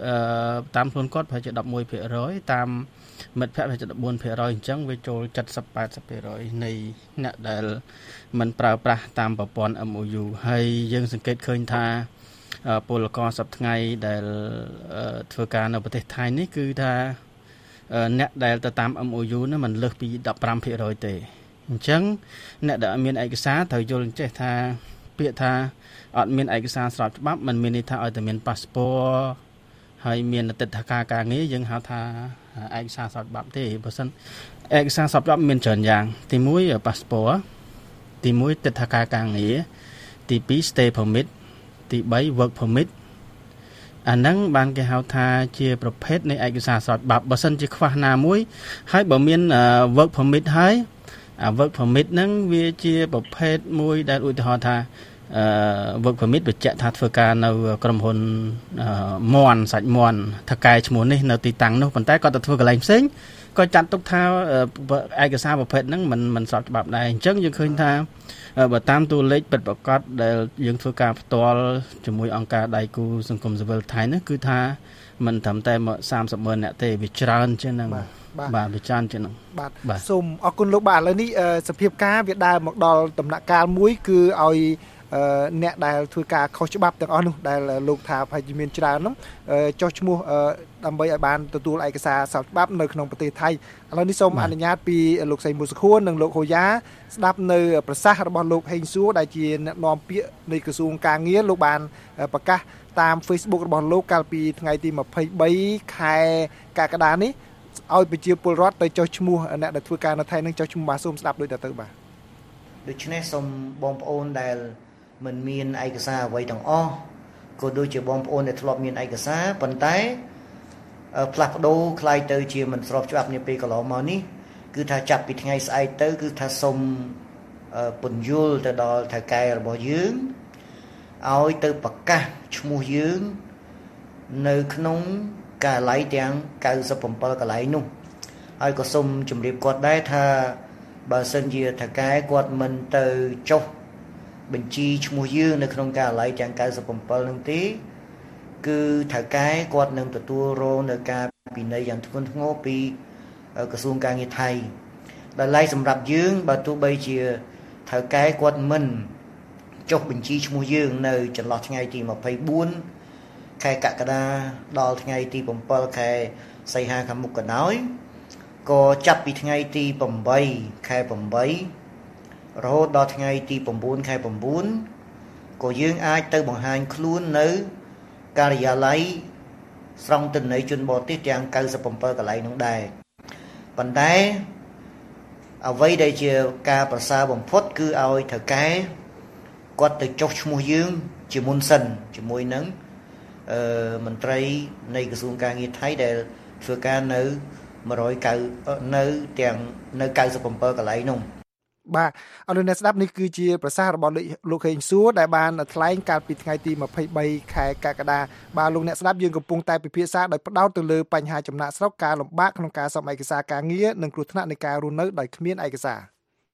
S17: 10តាមខ្លួនគាត់ប្រហែលជាสิบเอ็ดភាគរយ តាមមិត្តភ័ក្តិប្រហែលជាfourteenភាគរយ អញ្ចឹងវាចូលseventy to eightyភាគរយ នៃអ្នកដែលមិនប្រើប្រាស់តាមប្រព័ន្ធ M O U ហើយយើងសង្កេតឃើញថាពលករសប្តាហ៍ថ្ងៃដែលធ្វើការនៅប្រទេសថៃនេះគឺថាអ្នកដែលទៅតាម M O U នោះมันលើសពីfifteenភាគរយ ទេអញ្ចឹងអ្នកដែលមានឯកសារត្រូវយល់ចេះថាពាក្យថាអត់មានឯកសារស្របច្បាប់มันមានន័យថាឲ្យតែមានប៉ាសពតហើយមានអតីតការការងារយើងហៅថាឯកសារស្របច្បាប់ទេបើមិនឯកសារស្របច្បាប់មានច្រើនយ៉ាងទីoneប៉ាសពតទីoneអតីតការការងារទីtwo stay permit ទីthree work permit អាហ្នឹងបានគេហៅថាជាប្រភេទនៃឯកសារស្របច្បាប់បើមិនជាខ្វះណាមួយហើយបើមាន work permit ហើយអា work permit ហ្នឹងវាជាប្រភេទមួយដែលឧទាហរណ៍ថាអឺ work permit បញ្ជាក់ថាធ្វើការនៅក្រុមហ៊ុនមន់សាច់មន់ថកែឈ្មោះនេះនៅទីតាំងនោះប៉ុន្តែគាត់ទៅធ្វើកន្លែងផ្សេងក៏ចាត់ទុកថាឯកសារប្រភេទហ្នឹងមិនមិនស្របច្បាប់ដែរអញ្ចឹងយើងឃើញថាបើតាមតួលេខពិតប្រាកដដែលយើងធ្វើការផ្ទាល់ជាមួយអង្គការដៃគូសង្គមស៊ីវិលថៃនោះគឺថាមិនត្រឹមតែthirtyម៉ឺននាក់ទេវាច្រើនជាងហ្នឹងបាទវាច្រើនជាងហ្នឹង
S15: បាទសូមអរគុណលោកបាទឥឡូវនេះសភាពការវាដើរមកដល់ដំណាក់កាលមួយគឺឲ្យអ្នកដែលធ្វើការខុសច្បាប់ទាំងអស់នោះដែលលោកថាប្រហែលជាមានច្រើននោះចុះឈ្មោះដើម្បីឲ្យបានទទួលឯកសារស្របច្បាប់នៅក្នុងប្រទេសថៃឥឡូវនេះសូមអនុញ្ញាតពីលោកសីមូសុខួននិងលោកហូយ៉ាស្ដាប់នៅប្រសាសន៍របស់លោកហេងសួរដែលជាអ្នកនាំពាក្យនៃក្រសួងការងារលោកបានប្រកាសតាម Facebook របស់លោកកាលពីថ្ងៃទីtwenty-threeខែកក្កដានេះឲ្យប្រជាពលរដ្ឋទៅចុះឈ្មោះអ្នកដែលធ្វើការនៅថៃនឹងចុះឈ្មោះបាទសូមស្ដាប់ដូចតទៅបាទ
S18: ដូច្នេះសូមបងប្អូនដែលមិនមានឯកសារអ្វីទាំងអស់ក៏ដូចជាបងប្អូនដែលធ្លាប់មានឯកសារប៉ុន្តែផ្លាស់ប្ដូរคล้ายទៅជាមិនស្របច្បាប់នាពេលកន្លងមកនេះគឺថាចាប់ពីថ្ងៃស្អែកទៅគឺថាសូមពន្យល់ទៅដល់ថៅកែរបស់យើងឲ្យទៅប្រកាសឈ្មោះយើងនៅក្នុងកាល័យទាំងninety-sevenកន្លែងនោះហើយក៏សូមជម្រាបគាត់ដែរថាបើសិនជាថៅកែគាត់មិនទៅចុះបញ្ជីឈ្មោះយើងនៅក្នុងកាល័យទាំងninety-sevenនឹងទេគឺថៅកែគាត់នឹងទទួលរងនៅការពិន័យយ៉ាងធ្ងន់ធ្ងរពីក្រសួងការងារថៃដែលឡែកសម្រាប់យើងបើទោះបីជាថៅកែគាត់មិនចុះបញ្ជីឈ្មោះយើងនៅចន្លោះថ្ងៃទីtwenty-fourខែកក្កដាដល់ថ្ងៃទីsevenខែសីហាខាងមុខក៏ដោយក៏ចាប់ពីថ្ងៃទីeightខែeightរហូតដល់ថ្ងៃទីnineខែnineក៏យើងអាចទៅបង្ហាញខ្លួននៅការិយាល័យស្រង់ទិន្នន័យជនបរទេសទាំងninety-sevenកន្លែងនោះដែរប៉ុន្តែអ្វីដែលជាការប្រសើរបំផុតគឺឲ្យថៅកែគាត់ទៅចុះឈ្មោះយើងជាមុនសិនជាមួយនឹងអឺមន្ត្រីនៃក្រសួងការងារថៃដែលធ្វើការនៅone hundred nineនៅទាំងនៅninety-sevenកន្លែងនោះ
S15: បាទអរលោកអ្នកស្ដាប់នេះគឺជាប្រសាសន៍របស់លោកហេងសួរដែលបានថ្លែងកាលពីថ្ងៃទីtwenty-threeខែកក្កដាបាទលោកអ្នកស្ដាប់យើងកំពុងតែពិភាក្សាដោយផ្ដោតទៅលើបញ្ហាចំណាក់ស្រុកការលំបាកក្នុងការសុំឯកសារការងារនិងគ្រោះថ្នាក់នៃការរស់នៅដោយគ្មានឯកសារ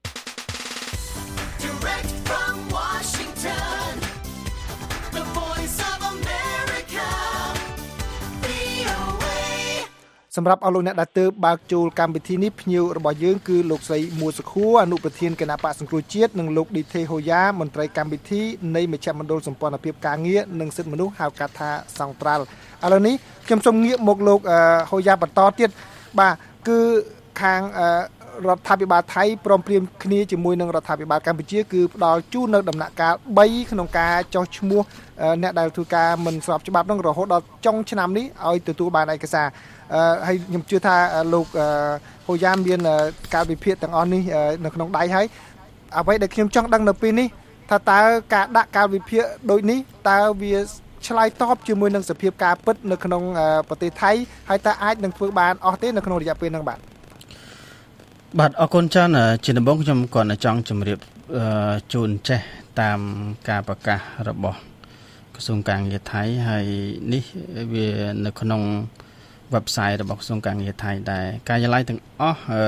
S15: សម្រាប់អស់លោកអ្នកដែលទើបបើកចូលកម្មវិធីនេះភ្ញៀវរបស់យើងគឺលោកស្រីមួសុខួរអនុប្រធានគណៈបក្សសង្គ្រោះជាតិនិងលោកឌីថេហូយ៉ាមន្ត្រីកម្មវិធីនៃមជ្ឈមណ្ឌលសម្ព័ន្ធភាពការងារនិងសិទ្ធិមនុស្សហៅកាត់ថាសង្ត្រាល់ឥឡូវនេះខ្ញុំសូមងាកមកលោកហូយ៉ាបន្តទៀតបាទគឺខាងរដ្ឋាភិបាលថៃព្រមព្រៀងគ្នាជាមួយនឹងរដ្ឋាភិបាលកម្ពុជាគឺផ្ដល់ជូននៅដំណាក់កាលthreeក្នុងការចុះឈ្មោះអ្នកដែលធ្វើការមិនស្របច្បាប់នឹងរហូតដល់ចុងឆ្នាំនេះឲ្យទទួលបានឯកសារហើយខ្ញុំជឿថាលោកហូយ៉ាមានការវិភាគទាំងអស់នេះនៅក្នុងដៃហើយអ្វីដែលខ្ញុំចង់ដឹងនៅពេលនេះថាតើការដាក់ការវិភាគដូចនេះតើវាឆ្លើយតបជាមួយនឹងសភាពការពិតនៅក្នុងប្រទេសថៃហើយតើអាចនឹងធ្វើបានអស់ទេនៅក្នុងរយៈពេលហ្នឹងបាទ
S17: បាទអរគុណច្រើនជាដំបូងខ្ញុំគាត់ចង់ជម្រាបជូនចេះតាមការប្រកាសរបស់ក្រក្រសួងការងារថៃហើយនេះវានៅក្នុង website របស់ក្រសួងការងារថៃដែរការិយាល័យទាំងអស់អឺ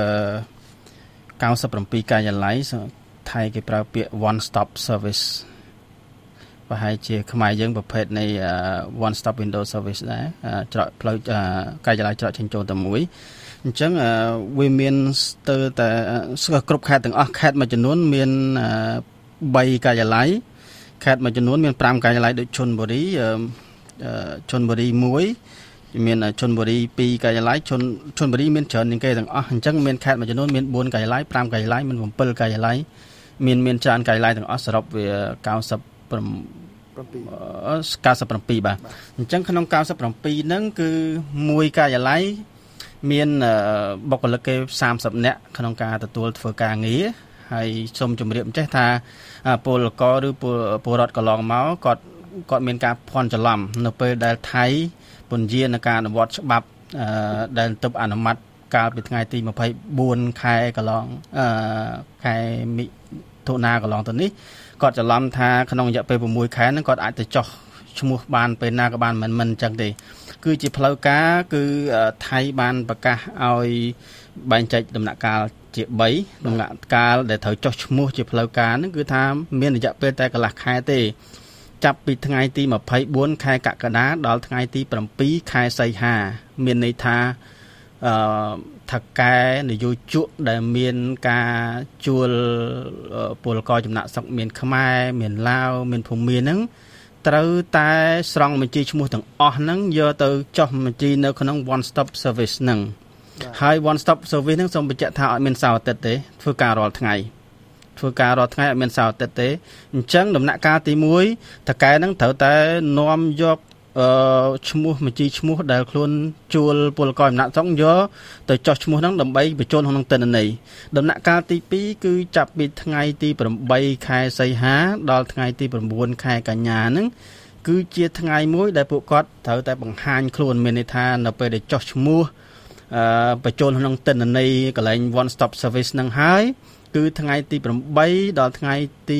S17: 97ការិយាល័យថៃគេប្រើពាក្យ one stop service ប្រហែលជាខ្មែរយើងប្រភេទនៃ one stop window service ដែរច្រកផ្លូវការិយាល័យច្រកចេញចូលតែមួយអញ្ចឹងវាមានស្ទើរតែគ្រប់ខេត្តទាំងអស់ខេត្តមួយចំនួនមាន3ការិយាល័យខេត្តមួយចំនួនមាន5ការិយាល័យដូចឈុនបុរីឈុនបុរី1មានឈុនបុរី2ការិយាល័យឈុនឈុនបុរីមានច្រើនជាងគេទាំងអស់អញ្ចឹងមានខេត្តមួយចំនួនមាន4ការិយាល័យ5ការិយាល័យមាន7ការិយាល័យមានមានច្រើនការិយាល័យទាំងអស់សរុបវា97បាទអញ្ចឹងក្នុង97ហ្នឹងគឺមួយការិយាល័យមានបុគ្គលិកគេ30នាក់ក្នុងការទទួលធ្វើការងារហើយសូមជម្រាបចេះថាពលករឬពលរដ្ឋកន្លងមកគាត់គាត់មានការភ័ន្តច្រឡំនៅពេលដែលថៃពន្យានៅការអនុវត្តច្បាប់ដែលទើបអនុម័តកាលពីថ្ងៃទី24ខែកន្លងខែមិថុនាកន្លងទៅនេះគាត់ច្រឡំថាក្នុងរយៈពេល6ខែហ្នឹងគាត់អាចទៅចោះឈ្មោះបានពេលណាក៏បានមិនមិនអញ្ចឹងទេគឺជាផ្លូវការគឺថៃបានប្រកាសឲ្យបែងចែកដំណាក់កាលជា3ដំណាក់កាលដែលត្រូវចោះឈ្មោះជាផ្លូវការហ្នឹងគឺថាមានរយៈពេលតែកន្លះខែទេចាប់ពីថ្ងៃទី24ខែកក្កដាដល់ថ្ងៃទី7ខែសីហាមានន័យថាអឺថកែនយោជកដែលមានការជួលពលករចំណាក់ស្រុកមានខ្មែរមានឡាវមានភូមាហ្នឹងត្រូវតែស្រង់បញ្ជីឈ្មោះទាំងអស់ហ្នឹងយកទៅចុះបញ្ជីនៅក្នុង one stop service ហ្នឹងហើយ one stop service ហ្នឹងសូមបញ្ជាក់ថាអត់មានសៅរ៍អាទិត្យទេធ្វើការរាល់ថ្ងៃធ្វើការរាល់ថ្ងៃអត់មានសៅរ៍អាទិត្យទេអញ្ចឹងដំណាក់កាលទី1តកែហ្នឹងត្រូវតែនាំយកអឺឈ្មោះបញ្ជីឈ្មោះដែលខ្លួនជួលពលករចំណាក់ស្រុកយកទៅចុះឈ្មោះហ្នឹងដើម្បីបញ្ចូលក្នុងទិន្នន័យដំណាក់កាលទី2គឺចាប់ពីថ្ងៃទី8ខែសីហាដល់ថ្ងៃទី9ខែកញ្ញាហ្នឹងគឺជាថ្ងៃមួយដែលពួកគាត់ត្រូវតែបង្ហាញខ្លួនមានន័យថានៅពេលដែលចុះឈ្មោះអឺបញ្ចូលក្នុងទិន្នន័យកន្លែង one stop service ហ្នឹងហើយគឺថ្ងៃទី8ដល់ថ្ងៃទី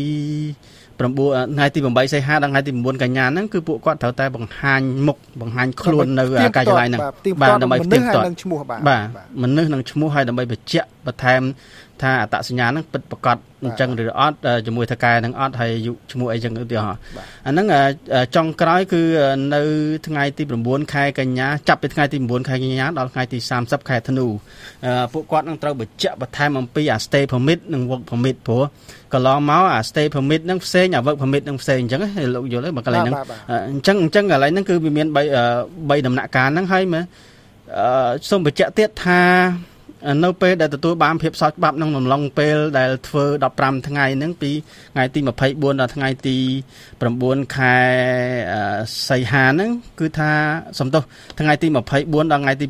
S17: 9ថ្ងៃទី8សីហាដល់ថ្ងៃទី9កញ្ញាហ្នឹងគឺពួកគាត់ត្រូវតែបង្ហាញមុខបង្ហាញខ្លួននៅការិយាល័យហ្នឹងបាទដើម្បីផ្ទៀងផ្ទាត់បាទមនុស្សនឹងឈ្មោះហើយដើម្បីបញ្ជាក់បន្ថែមថាអត្តសញ្ញាណហ្នឹងពិតប្រាកដអញ្ចឹងឬអត់ជាមួយថកែហ្នឹងអត់ហើយឈ្មោះអីចឹងឧទាហរណ៍អាហ្នឹងចុងក្រោយគឺនៅថ្ងៃទី9ខែកញ្ញាចាប់ពីថ្ងៃទី9ខែកញ្ញាដល់ថ្ងៃទី30ខែធ្នូពួកគាត់នឹងត្រូវបញ្ជាក់បន្ថែមអំពីអា stay permit និង work permit ព្រោះកន្លងមកអា stay permit ហ្នឹងផ្សេងអា work permit ហ្នឹងផ្សេងអញ្ចឹងលោកយល់ទេបើកន្លែងហ្នឹងអញ្ចឹងអញ្ចឹងកន្លែងហ្នឹងគឺវាមាន3 3ដំណាក់កាលហ្នឹងហើយមើលសូមបញ្ជាក់ទៀតថានៅពេលដែលទទួលបានភាពសោចច្បាប់ក្នុងអំឡុងពេលដែលធ្វើ15ថ្ងៃហ្នឹងពីថ្ងៃទី24ដល់ថ្ងៃទី9ខែសីហាហ្នឹងគឺថាសំទោសថ្ងៃទី24ដល់ថ្ងៃទី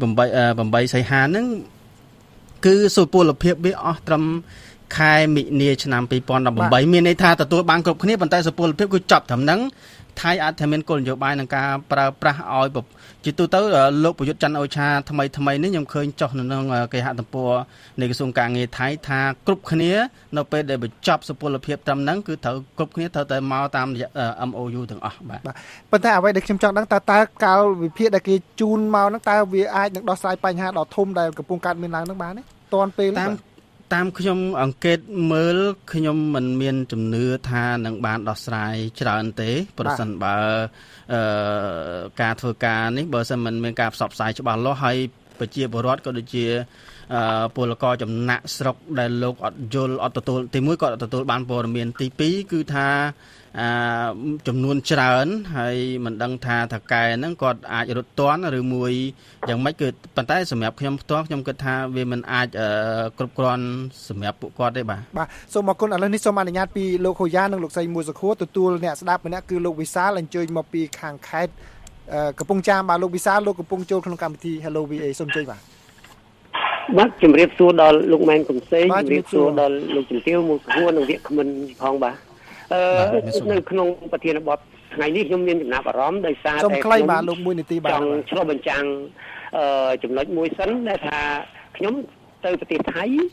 S17: 8សីហាហ្នឹងគឺសុពលភាពវាអស់ត្រឹមខែមិនិនាឆ្នាំ2018មានន័យថាទទួលបានគ្រប់គ្នាប៉ុន្តែសុពលភាពគឺចប់ត្រឹមហ្នឹងថៃអាចថាមានគោលនយោបាយក្នុងការប្រើប្រាស់ឲ្យជាទូទៅលោកប្រយុទ្ធច័ន្ទអូឆាថ្មីថ្មីនេះខ្ញុំឃើញចុះនៅក្នុងគេហទំព័រនៃក្រសួងការងារថៃថាគ្រប់គ្នានៅពេលដែលបញ្ចប់សុពលភាពត្រឹមហ្នឹងគឺត្រូវគ្រប់គ្នាត្រូវតែមកតាមរយៈ เอ็ม โอ ยู ទាំងអស់បាទ
S15: ប៉ុន្តែអ្វីដែលខ្ញុំចង់ដឹងតើតើកាលវិភាគដែលគេជូនមកហ្នឹងតើវាអាចនឹងដោះស្រាយបញ្ហាដ៏ធំដែលកំពុងកើតមានឡើងហ្នឹងបានទេតាន់ពេល
S17: តាមតាមខ្ញុំអង្កេតមើលខ្ញុំមិនមានជំនឿថានឹងបានដោះស្រាយច្រើនទេប្រសិនបើអឺការធ្វើការនេះបើសិនមិនមានការផ្សព្វផ្សាយច្បាស់លាស់ហើយប្រជាពលរដ្ឋក៏ដូចជាអឺពលករចំណាក់ស្រុកដែលលោកអត់យល់អត់ទទួលទីមួយគាត់អត់ទទួលបានព័ត៌មានទីពីរគឺថាអាចំនួនច្រើនហើយមិនដឹងថាថកែហ្នឹងគាត់អាចរត់ទាន់ឬមួយយ៉ាងម៉េចគឺប៉ុន្តែសម្រាប់ខ្ញុំផ្ទាល់ខ្ញុំគិតថាវាមិនអាចគ្រប់គ្រាន់សម្រាប់ពួកគាត់ទេបាទ
S15: បាទសូមអរគុណឥឡូវនេះសូមអនុញ្ញាតពីលោកហូយ៉ានិងលោកស្រីមួយសុខួរទទួលអ្នកស្ដាប់ម្នាក់គឺលោកវិសាលអញ្ជើញមកពីខាងខេត្តកំពង់ចាមបាទលោកវិសាលលោកកំពុងចូលក្នុងកម្មវិធី Hello វី เอ សូមអញ្ជើញបាទ
S19: បាទជំរាបសួរដល់លោកម៉ែនកំសែងជំរាបសួរដល់លោកជំទាវមួយសុខួរនិងវាគ្មិនផងបាទអឺនៅក្នុងប្រធានបទថ្ងៃនេះខ្ញុំមានចំណាប់អារម្មណ៍ដោយសារតែ
S15: សូមខ្លីបាទលោកមួយនាទីបាទ
S19: ចង់ឆ្លុះបញ្ចាំងអឺចំណុចមួយសិនដែលថាខ្ញុំទៅប្រទេសថៃ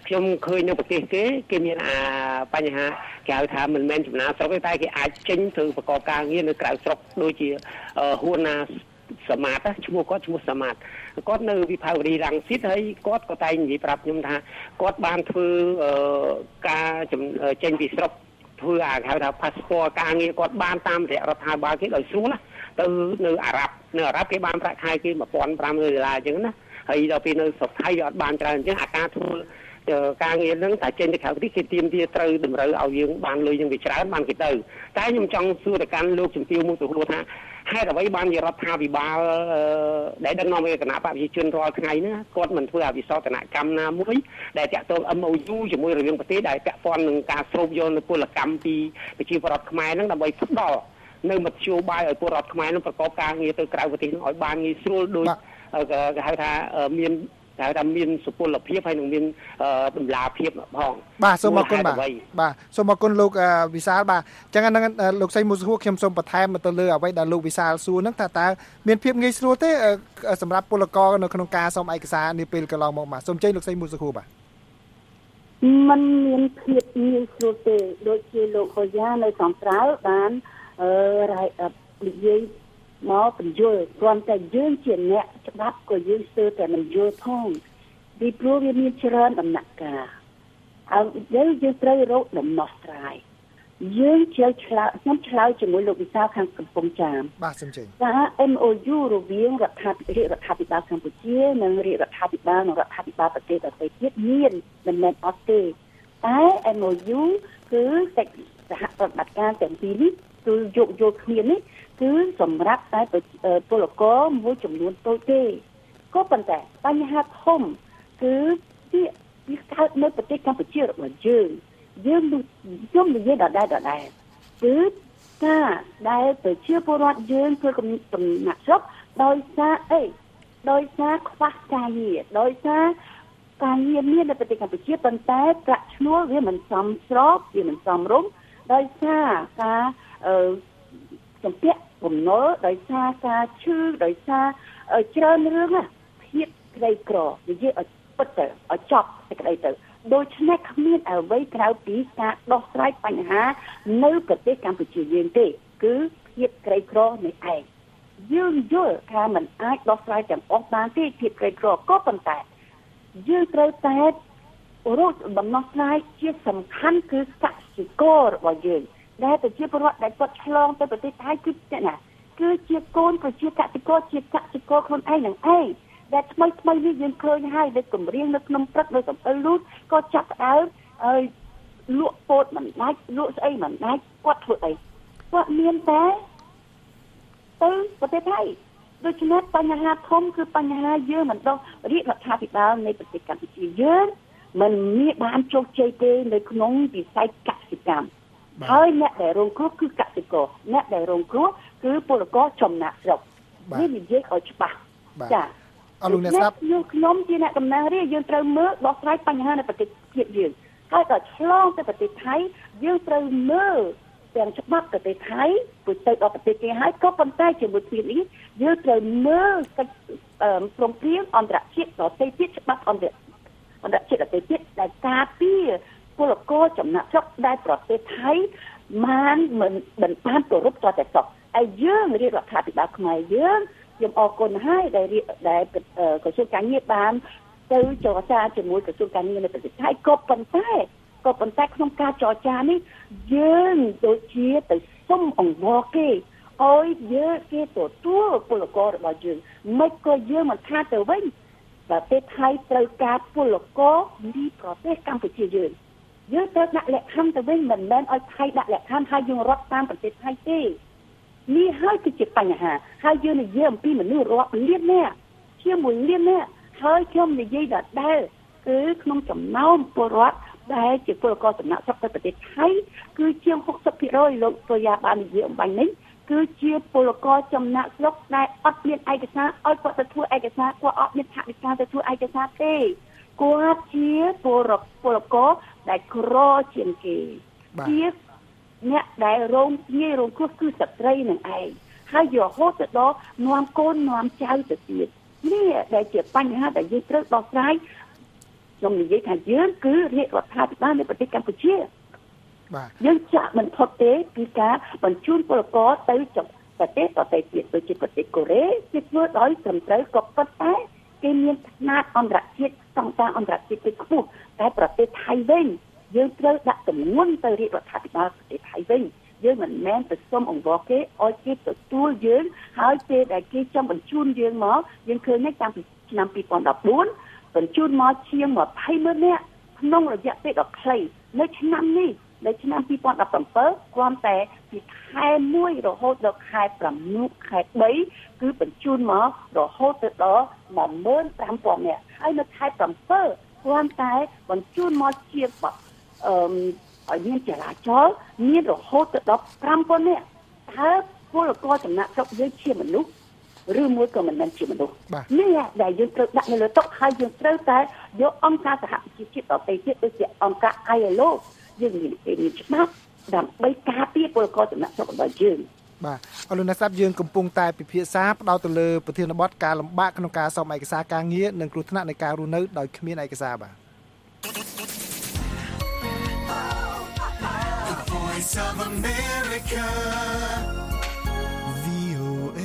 S19: ខ្ញុំឃើញនៅប្រទេសគេគេមានអាបញ្ហាគេហៅថាមិនមែនចំណាស្រុកទេតែគេអាចចេញទៅប្រកបការងារនៅក្រៅស្រុកដូចជាហួនណាសមាតឈ្មោះគាត់ឈ្មោះសមាតគាត់នៅវិភាវរីរង្សិតហើយគាត់ក៏តែងនិយាយប្រាប់ខ្ញុំថាគាត់បានធ្វើការចេញពីស្រុកធ្វើអាហៅថា passport ការងារគាត់បានតាមរយៈរដ្ឋាភិបាលគេដោយស្រួលណាទៅនៅអារ៉ាប់នៅអារ៉ាប់គេបានប្រាក់ខែគេmột nghìn năm trămដុល្លារអញ្ចឹងណាហើយដល់ពេលនៅស្រុកថៃវាអត់បានច្រើនអញ្ចឹងអាការធ្វើការងារហ្នឹងតែចេញទៅក្រៅប្រទេសគេទាមទារត្រូវតម្រូវឲ្យយើងបានលុយនឹងវាច្រើនបានគេទៅតែខ្ញុំចង់សួរទៅកាន់លោកជំទាវមួយទៅខ្លួនថាហេតុអ្វីបានជារដ្ឋាភិបាលដែលដឹកនាំគណៈបព្វជិជនរាល់ថ្ងៃហ្នឹងគាត់មិនធ្វើអវិសោធនកម្មណាមួយដែលតាក់ទង M O U ជាមួយរវាងប្រទេសដែលពាក់ព័ន្ធនឹងការស្រូបយកនូវពលកម្មពីប្រជាពលរដ្ឋខ្មែរហ្នឹងដើម្បីផ្ដល់នៅមធ្យោបាយឲ្យពលរដ្ឋខ្មែរនឹងប្រកបការងារទៅក្រៅប្រទេសនឹងឲ្យបានងាយស្រួលដោយគេហៅថាមានហៅថាមានសុពលភាពហើយនឹងមានតម្លាភាពផង
S15: បាទសូមអរគុណបាទបាទសូមអរគុណលោកវិសាលបាទអញ្ចឹងហ្នឹងលោកសីមូសហួរខ្ញុំសូមបន្ថែមទៅលើអ្វីដែលលោកវិសាលសួរហ្នឹងថាតើមានភាពងាយស្រួលទេសម្រាប់ពលករនៅក្នុងការសុំឯកសារនាពេលកន្លងមកបាទសូមជ័យលោកសីមូសហួរបាទ
S16: มันមានភាពងាយស្រួលទេដូចជាលោកហូយ៉ានៅសំត្រាវបានអឺរ៉ៃនិយាយមកបញ្យល់គ្រាន់តែយើងជាអ្នកច្បាប់ក៏យើងស្ទើរតែមិនយល់ផងពីព្រោះវាមានច្រើនដំណាក់កាលហើយយើងយើងត្រូវរកដំណោះស្រាយយើងជឿឆ្លើយខ្ញុំឆ្លើយជាមួយលោកវិសាលខាងកំពង់ចាម
S15: បាទសូមជើញ
S16: ថា M O U រវាងរដ្ឋាភិបាលរដ្ឋាភិបាលកម្ពុជានិងរដ្ឋាភិបាលនិងរដ្ឋាភិបាលប្រទេសដទៃទៀតមានមិនមែនអត់ទេតែ M O U គឺកិច្ចសហប្រតិបត្តិការទាំងពីរនេះគឺយកយកគ្នានេះគឺសម្រាប់តែពលករមួយចំនួនតូចទេក៏ប៉ុន្តែបញ្ហាធំគឺវាវាកើតនៅប្រទេសកម្ពុជារបស់យើងយើងខ្ញុំនិយាយដដែលដដែលគឺថាដែលប្រជាពលរដ្ឋយើងធ្វើកំណាក់ស្រុកដោយសារអីដោយសារខ្វះការងារដោយសារការងារមាននៅប្រទេសកម្ពុជាប៉ុន្តែប្រាក់ឈ្នួលវាមិនសមស្របវាមិនសមរម្យដោយសារការអឺចំពាក់បំណុលដោយសារការឈឺដោយសារច្រើនរឿងណាភាពក្រីក្រនិយាយឲ្យពិតទៅឲ្យចប់សេចក្តីទៅដូច្នេះគ្មានអ្វីក្រៅពីការដោះស្រាយបញ្ហានៅប្រទេសកម្ពុជាយើងទេគឺភាពក្រីក្រនេះឯងយើងយល់ថាมันអាចដោះស្រាយទាំងអស់បានទេភាពក្រីក្រក៏ប៉ុន្តែយើងត្រូវតែរកដំណោះស្រាយជាសំខាន់គឺកសិកររបស់យើងដែលប្រជាពលរដ្ឋដែលគាត់ឆ្លងទៅប្រទេសថៃគឺណាគឺជាកូនប្រជាកសិករជាកសិករខ្លួនឯងនឹងឯងដែលថ្មីថ្មីនេះយើងឃើញហើយដែលគម្រៀងនៅក្នុងព្រឹកនៅសំអល់លូតក៏ចាប់ផ្ដើមហើយលក់ពោតមិនដាច់លក់ស្អីមិនដាច់គាត់ធ្វើអីគាត់មានតែទៅប្រទេសថៃដូច្នេះបញ្ហាធំគឺបញ្ហាយើងមិនដោះរាជរដ្ឋាភិបាលនៃប្រទេសកម្ពុជាយើងមិនមានបានជោគជ័យទេនៅក្នុងវិស័យកសិកម្មហើយអ្នកដែលរងគ្រោះគឺកសិករអ្នកដែលរងគ្រោះគឺពលករចំណាក់ស្រុកនេះនិយាយឲ្យច្បាស់ចា
S15: អរលោកអ្នកស្ដាប់
S16: ខ្ញុំខ្ញុំជាអ្នកតំណាងរាស្ត្រយើងត្រូវមើលដោះស្រាយបញ្ហានៅប្រទេសជាតិយើងហើយក៏ឆ្លងទៅប្រទេសថៃយើងត្រូវមើលទាំងច្បាប់ប្រទេសថៃទៅទៅដល់ប្រទេសគេហើយក៏ប៉ុន្តែជាមួយគ្នានេះយើងត្រូវមើលកិច្ចព្រមព្រៀងអន្តរជាតិដទៃទៀតច្បាប់អន្តរអន្តរជាតិដទៃទៀតដែលការពារពលករចំណាក់ស្រុកដែលប្រទេសថៃបានមិនបានបានគោរពតតែសោះហើយយើងរាជរដ្ឋាភិបាលខ្មែរយើងខ្ញុំអរគុណហើយដែលដែលក្រសួងការងារបានទៅចរចាជាមួយក្រសួងការងារនៅប្រទេសថៃក៏ប៉ុន្តែក៏ប៉ុន្តែក្នុងការចរចានេះយើងដូចជាទៅសុំអង្វរគេឲ្យយើងគេទទួលពលកររបស់យើងមិនក៏យើងមិនថាទៅវិញប្រទេសថៃត្រូវការពលករពីប្រទេសកម្ពុជាយើងយើងត្រូវដាក់លក្ខខណ្ឌទៅវិញមិនមែនឲ្យថៃដាក់លក្ខខណ្ឌហើយយើងរត់តាមប្រទេសថៃទេនេះហើយគឺជាបញ្ហាហើយយើងនិយាយអំពីមនុស្សរាប់លាននាក់ជាមួយលាននាក់ហើយខ្ញុំនិយាយដដែលគឺក្នុងចំណោមពលរដ្ឋដែលជាពលករចំណាក់ស្រុកទៅប្រទេសថៃគឺជាង หกสิบភាគរយ លោកសូយ៉ាបាននិយាយអំបញ្ញនេះគឺជាពលករចំណាក់ស្រុកដែលអត់មានឯកសារឲ្យគាត់ទៅធ្វើឯកសារគាត់អត់មានថវិកាទៅធ្វើឯកសារទេគាត់ជាពលរដ្ឋពលករដែលក្រជាងគេជាអ្នកដែលរងងាយរងគ្រោះគឺស្ត្រីនឹងឯងហើយយករហូតទៅដល់នាំកូននាំចៅទៅទៀតនេះដែលជាបញ្ហាដែលយើងត្រូវដោះស្រាយខ្ញុំនិយាយថាយើងគឺរាជរដ្ឋាភិបាលនៃប្រទេសកម្ពុជា
S15: បាទ
S16: យើងចាក់មិនផុតទេពីការបញ្ជូនពលករទៅប្រទេសដទៃទៀតដូចជាប្រទេសកូរ៉េគេធ្វើដោយត្រឹមត្រូវក៏ប៉ុន្តែគេមានຂະຫນាតអន្តរជាតិស្តង់ដារអន្តរជាតិគេខ្ពស់តែប្រទេសថៃវិញយើងត្រូវដាក់ទម្ងន់ទៅរាជរដ្ឋាភិបាលប្រទេសថៃវិញយើងមិនមែនទៅសុំអង្វរគេឲ្យគេទទួលយើងហើយពេលដែលគេចង់បញ្ជូនយើងមកយើងឃើញនេះតាំងពីឆ្នាំពីរពាន់ដប់បួនបញ្ជូនមកជាងยี่สิบម៉ឺននាក់ក្នុងរយៈពេលដ៏ខ្លីនៅឆ្នាំនេះនៅឆ្នាំពីរពាន់ដប់ប្រាំ7គ្រាន់តែពីខែមួយរហូតដល់ខែប្រាំខែបីគឺបញ្ជូនមករហូតទៅដល់một nghìn năm trămនាក់ហើយនៅខែប្រាំ7គ្រាន់តែបញ្ជូនមកជាអឺឲ្យមានចរាចរណ៍មានរហូតទៅដល់ห้าพันនាក់តើពលករចំណាក់ស្រុកយើងជាមនុស្សឬមួយក៏មិនមែនជាមនុស្សនេះដែលយើងត្រូវដាក់នៅលើតុហើយយើងត្រូវតែយកអង្គការសហប្រជាជាតិដទៃទៀតដូចជាអង្គការ I L O យើងមានគេមានច្បាប់ដើម្បីការពារពលករចំណាក់ស្រុករបស់យើង
S15: បាទអរលោកអ្នកស្ដាប់យើងកំពុងតែពិភាក្សាផ្ដោតទៅលើប្រធានបទការលំបាកក្នុងការសុំឯកសារការងារនិងគ្រោះថ្នាក់នៃការរស់នៅដោយគ្មានឯកសារបាទ
S2: Voice of America វី អូ เอ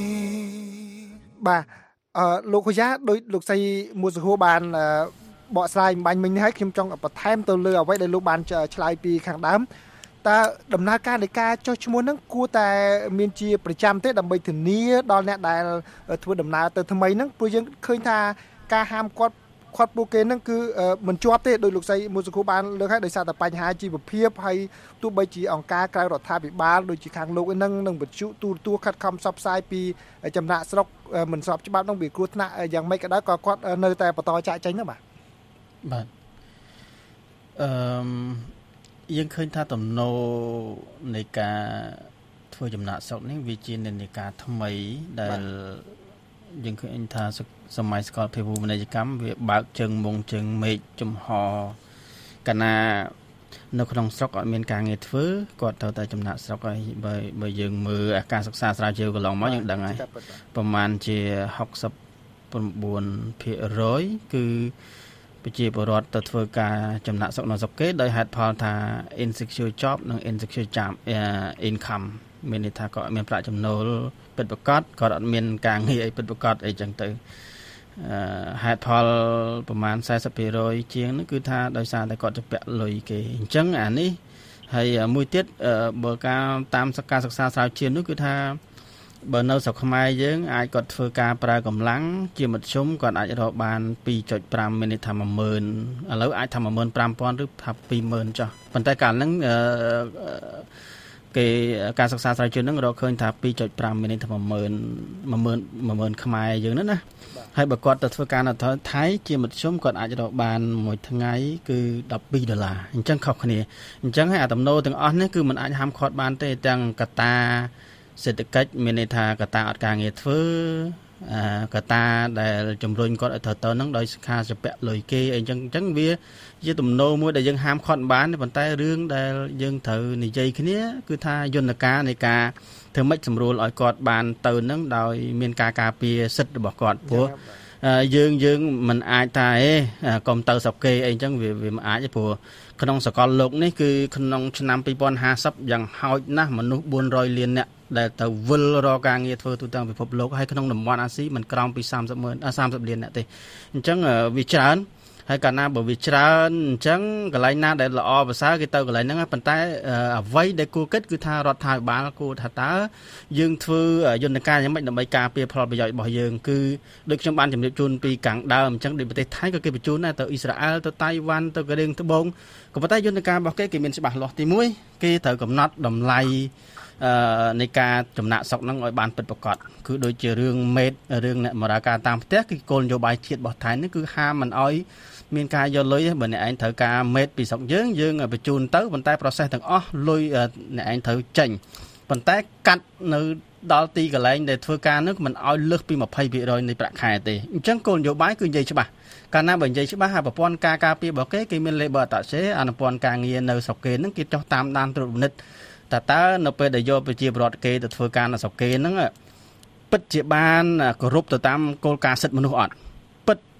S15: បាទអឺលោកខូយ៉ាដោយលោកស្រីមួសុហួរបានបកស្រាយបាញ់មិញនេះហើយខ្ញុំចង់បន្ថែមទៅលើអ្វីដែលលោកបានឆ្លើយពីខាងដើមតើដំណើរការនៃការចុះឈ្មោះហ្នឹងគួរតែមានជាប្រចាំទេដើម្បីធានាដល់អ្នកដែលធ្វើដំណើរទៅថ្មីហ្នឹងព្រោះយើងឃើញថាការហាមគាត់គាត់ពួកគេហ្នឹងគឺមិនជាប់ទេដោយលោកស្រីមួសុខូបានលើកឲ្យដោយសារតែបញ្ហាជីវភាពហើយទោះបីជាអង្គការក្រៅរដ្ឋាភិបាលដូចជាខាងលោកហ្នឹងនឹងបញ្ជូទូរទស្សន៍ខិតខំផ្សព្វផ្សាយពីចំណាក់ស្រុកមិនស្របច្បាប់ហ្នឹងវាគ្រោះថ្នាក់យ៉ាងម៉េចក៏ដោយក៏គាត់នៅតែបន្តចាក់ចេញទៅបាទ
S17: បាទអឺយើងឃើញថាទំនោរនៃការធ្វើចំណាក់ស្រុកនេះវាជានិន្នាការថ្មីដែលយើងឃើញថាសម័យសកលភាវូបនីយកម្មវាបើកជើងមុងជើងមេឃចំហកាលណានៅក្នុងស្រុកអត់មានការងារធ្វើគាត់ត្រូវតែចំណាក់ស្រុកហើយបើបើយើងមើលការសិក្សាស្រាវជ្រាវកន្លងមកយើងដឹងហើយប្រហែលជាหกสิบเก้าភាគរយ គឺប្រជាពលរដ្ឋទៅធ្វើការចំណាក់ស្រុកនៅស្រុកគេដោយហេតុផលថា insecure job និង insecure job income មានន័យថាគាត់អត់មានប្រាក់ចំណូលពិតប្រាកដគាត់អត់មានការងារអីពិតប្រាកដអីចឹងទៅហេតុផលប្រហែលสี่สิบភាគរយ ជាងនោះគឺថាដោយសារតែគាត់ទៅពាក់លុយគេអញ្ចឹងអានេះហើយមួយទៀតបើការតាមការសិក្សាស្រាវជ្រាវនោះគឺថាបើនៅស្រុកខ្មែរយើងអាចគាត់ធ្វើការប្រើកម្លាំងជាមធ្យមគាត់អាចរកបាន two point five មានន័យថា one thousand ឥឡូវអាចថា one thousand five hundred ឬថា two thousand ចុះប៉ុន្តែកាលហ្នឹងគេការសិក្សាស្រាវជ្រាវហ្នឹងរកឃើញថា two point five មានន័យថា one thousand one thousandខ្មែរយើងហ្នឹងណាហើយបើគាត់ទៅធ្វើការនៅថៃជាមធ្យមគាត់អាចរកបានមួយថ្ងៃគឺtwelveដុល្លារអញ្ចឹងខុសគ្នាអញ្ចឹងហើយអាតំណោទាំងអស់នេះគឺมันអាចហាមឃាត់បានទេទាំងកត្តាសេដ្ឋកិច្ចមានន័យថាកត្តាអត់ការងារធ្វើកត្តាដែលជំរុញគាត់ឲ្យត្រូវទៅនឹងដោយខាសពាក់លុយគេអីចឹងអញ្ចឹងវាជាទំនោរមួយដែលយើងហាមឃាត់បានប៉ុន្តែរឿងដែលយើងត្រូវនិយាយគ្នាគឺថាយន្តការនៃការធ្វើម៉េចសម្រួលឲ្យគាត់បានទៅនឹងដោយមានការការពារសិទ្ធិរបស់គាត់ព្រោះយើងយើងមិនអាចថាអេកុំទៅស្រុកគេអីចឹងវាវាមិនអាចទេព្រោះក្នុងសកលលោកនេះគឺក្នុងឆ្នាំtwo thousand fiftyយ៉ាងហោចណាស់មនុស្សfour hundredលាននាក់ដែលទៅវិលរកការងារធ្វើទូទាំងពិភពលោកហើយក្នុងតំបន់អាស៊ីមិនក្រោមពីthirtyលាននាក់ទេអញ្ចឹងវាច្រើនហើយកាលណាបើវាច្រើនអញ្ចឹងកន្លែងណាដែលល្អប្រសើរគេទៅកន្លែងហ្នឹងប៉ុន្តែអ្វីដែលគួរគិតគឺថារដ្ឋាភិបាលគួរថាតើយើងធ្វើយន្តការយ៉ាងម៉េចដើម្បីការពារផលប្រយោជន៍របស់យើងគឺដូចខ្ញុំបានជម្រាបជូនពីខាងដើមអញ្ចឹងដូចប្រទេសថៃក៏គេបញ្ជូនដែរទៅអ៊ីស្រាអែលទៅតៃវ៉ាន់ទៅកូរ៉េត្បូងក៏ប៉ុន្តែយន្តការរបស់គេគេមានច្បាស់លាស់ទីoneគេត្រូវកំណត់តម្លៃអឺនៃការចំណាក់ស្រុកហ្នឹងឲ្យបានពិតប្រាកដគឺដូចជារឿងមេតរឿងអ្នកបម្រើការតាមផ្ទះគឺគោលនយោបាយជាតិរបស់ថៃនេះគឺហាមមិនឲ្យមានការយកលុយបើអ្នកឯងត្រូវការមេតពីស្រុកយើងយើងបញ្ជូនទៅប៉ុន្តែ process ទាំងអស់លុយអ្នកឯងត្រូវចេញប៉ុន្តែកាត់នៅដល់ទីកន្លែងដែលធ្វើការនោះមិនឲ្យលើសពីtwenty percentនៃប្រាក់ខែទេអញ្ចឹងគោលនយោបាយគឺនិយាយច្បាស់កាលណាបើនិយាយច្បាស់ហើយប្រព័ន្ធការការពាររបស់គេគេមាន labor attaché អនុព័ន្ធការងារនៅស្រុកគេហ្នឹងគេចោះតាមដានត្រួតពិនិត្យតើតើនៅពេលដែលយកប្រជាពលរដ្ឋគេទៅធ្វើការនៅស្រុកគេហ្នឹងពិតជាបានគោរពទៅតាមគោលការណ៍សិទ្ធិមនុស្សអត់ពិត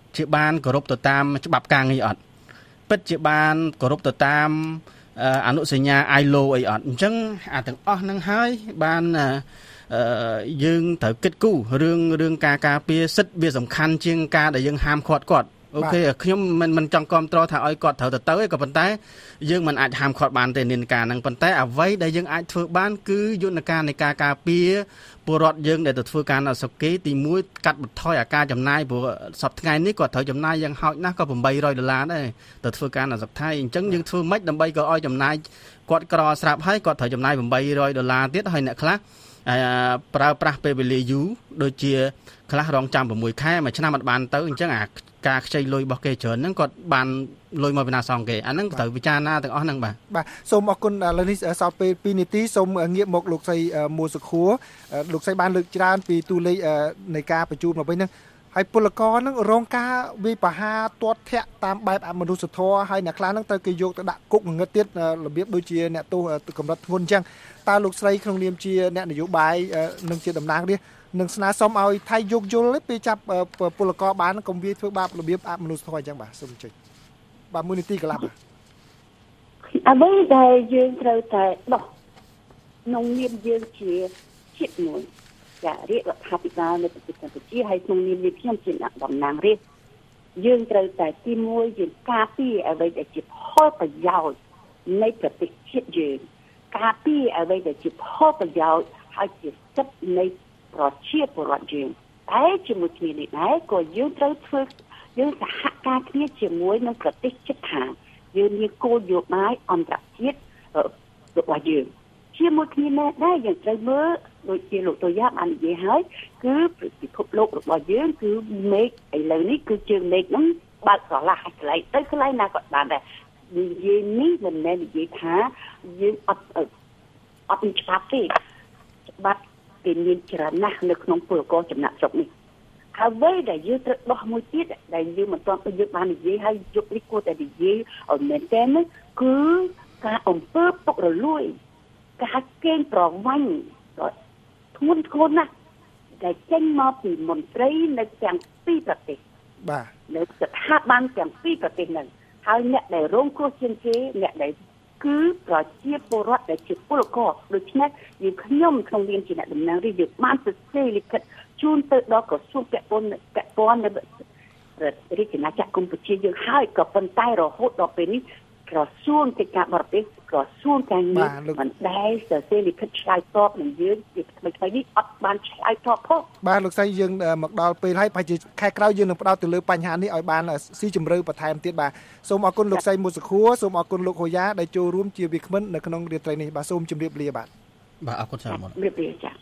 S17: ជាបានគោរពទៅតាមច្បាប់ការងារអត់ពិតជាបានគោរពទៅតាមអនុសញ្ញា ไอ แอล โอ អីអត់អញ្ចឹងអាទាំងអស់ហ្នឹងហើយបានយើងត្រូវគិតគូររឿងរឿងការការពារសិទ្ធិវាសំខាន់ជាងការដែលយើងហាមឃាត់គាត់អូខេខ្ញុំមិនមិនចង់គ្រប់គ្រងថាឲ្យគាត់ត្រូវទៅទៅឯងក៏ប៉ុន្តែយើងមិនអាចហាមឃាត់បានទេនានាការហ្នឹងប៉ុន្តែអ្វីដែលយើងអាចធ្វើបានគឺយន្តការនៃការការពារពលរដ្ឋយើងដែលទៅធ្វើការនៅស្រុកគេទីមួយកាត់បន្ថយអាការចំណាយព្រោះសប្តាហ៍ថ្ងៃនេះគាត់ត្រូវចំណាយយ៉ាងហោចណាស់ក៏eight hundredដុល្លារដែរទៅធ្វើការនៅស្រុកថៃអញ្ចឹងយើងធ្វើម៉េចដើម្បីក៏ឲ្យចំណាយគាត់ក្រស្រាប់ហើយគាត់ត្រូវចំណាយeight hundredដុល្លារទៀតហើយអ្នកខ្លះប្រើប្រាស់ពេលវេលាយូរដូចជាខ្លះរងចាំsixខែមួយឆ្នាំអត់បានទៅអញ្ចឹងអាការខ្ចីលុយរបស់គេច្រើនហ្នឹងគាត់បានលុយមកពីណាសងគេអាហ្នឹងត្រូវពិចារណាទាំងអស់ហ្នឹងបាទ
S15: បាទសូមអរគុណឥឡូវនេះសល់ពេលtwoនាទីសូមងាកមកលោកស្រីមួសុខួរលោកស្រីបានលើកច្រើនពីតួលេខនៃការបញ្ជូនមកវិញហ្នឹងហើយពលករហ្នឹងរងការវាយប្រហារទាត់ធាក់តាមបែបអមនុស្សធម៌ហើយអ្នកខ្លះហ្នឹងត្រូវគេយកទៅដាក់គុកងឹតទៀតរបៀបដូចជាអ្នកទោសកម្រិតធ្ងន់អញ្ចឹងតើលោកស្រីក្នុងនាមជាអ្នកនយោបាយនិងជាតំណាងរាស្ត្រនឹងស្នើសុំឲ្យថៃយោគយល់ពេលចាប់ពលករបានកុំវាយធ្វើបាបរបៀបអមនុស្សធម៌អញ្ចឹងបាទសូមជិះបាទមួយនាទីកន្លះបាទ
S16: អ្វីដែលយើងត្រូវតែដោះក្នុងនាមយើងជាជាតិមួយចារាជរដ្ឋាភិបាលនៅប្រទេសកម្ពុជាហើយក្នុងនាមយើងខ្ញុំជាអ្នកតំណាងរាស្ត្រយើងត្រូវតែទីមួយយើងការពារអ្វីដែលជាផលប្រយោជន៍នៃប្រទេសជាតិយើងការពារអ្វីដែលជាផលប្រយោជន៍ហើយជាសិទ្ធិនៃប្រជាពលរដ្ឋយើងតែជាមួយគ្នានេះដែរក៏យើងត្រូវធ្វើយើងសហការគ្នាជាមួយនឹងប្រទេសជិតខាងយើងមានគោលនយោបាយអន្តរជាតិរបស់យើងជាមួយគ្នានេះដែរយើងត្រូវមើលដូចជាលោកតូយ៉ាបាននិយាយហើយគឺពិភពលោករបស់យើងគឺមេឃឥឡូវនេះគឺជើងមេឃហ្នឹងបើកស្រឡះឲ្យកន្លែងទៅកន្លែងណាក៏បានដែរនិយាយនេះមិនមែននិយាយថាយើងអត់អត់មានច្បាប់ទេច្បាប់គេមានច្រើនណាស់នៅក្នុងពលករចំណាក់ស្រុកនេះហើយអ្វីដែលយើងត្រូវដោះមួយទៀតដែលយើងមិនទាន់ទៅយើងបាននិយាយហើយយកនេះគួរតែនិយាយឲ្យមែនតើគឺការអំពើពុករលួយការកេងប្រវ័ញ្ចធ្ងន់ធ្ងរណាស់ដែលចេញមកពីមន្ត្រីនៅទាំងពីរប្រទេស
S15: បាទ
S16: នៅស្ថាប័នទាំងពីរប្រទេសហ្នឹងហើយអ្នកដែលរងគ្រោះជាងគេអ្នកដែលគឺប្រជាពលរដ្ឋដែលជាពលករដូច្នេះយើងខ្ញុំក្នុងនាមជាអ្នកតំណាងរាស្ត្រយើងបានសរសេរលិខិតជូនទៅដល់ក្រសួងពាក់ព័ន្ធពាក់ព័ន្ធនៅរាជអាណាចក្រកម្ពុជាយើងហើយក៏ប៉ុន្តែរហូតដល់ពេលនេះក្រសួងកិច្ចការបរទេសក្រសួងការងារមិនដែលសរសេរលិខិតឆ្លើយតបនឹងយើងពីថ្មីៗនេះអត់បានឆ្លើយតបផង
S15: បាទលោកស្រីយើងមកដល់ពេលហើយប្រហែលជាខែក្រោយយើងនឹងផ្ដោតទៅលើបញ្ហានេះឲ្យបានស៊ីជម្រៅបន្ថែមទៀតបាទសូមអរគុណលោកស្រីមុសុខួរសូមអរគុណលោកហូយ៉ាដែលចូលរួមជាវាគ្មិននៅក្នុងរាត្រីនេះបាទសូមជម្រាបលាបាទ
S17: បាទអរគុណច្រើន
S16: ជម្រាបលាចា៎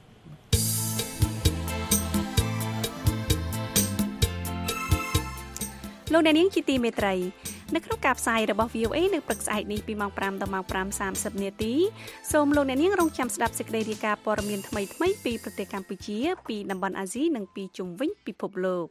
S3: លោកអ្នកនាងជាទីមេត្រីនៅក្នុងការផ្សាយរបស់ វី អូ เอ នៅព្រឹកស្អែកនេះពីម៉ោងfiveដល់ម៉ោងfiveសាមសិបនាទីសូមលោកអ្នកនាងរងចាំស្ដាប់សេចក្តីរាយការណ៍ព័ត៌មានថ្មីៗពីប្រទេសកម្ពុជាពីតំបន់អាស៊ីនិងពីជុំវិញពិភពលោក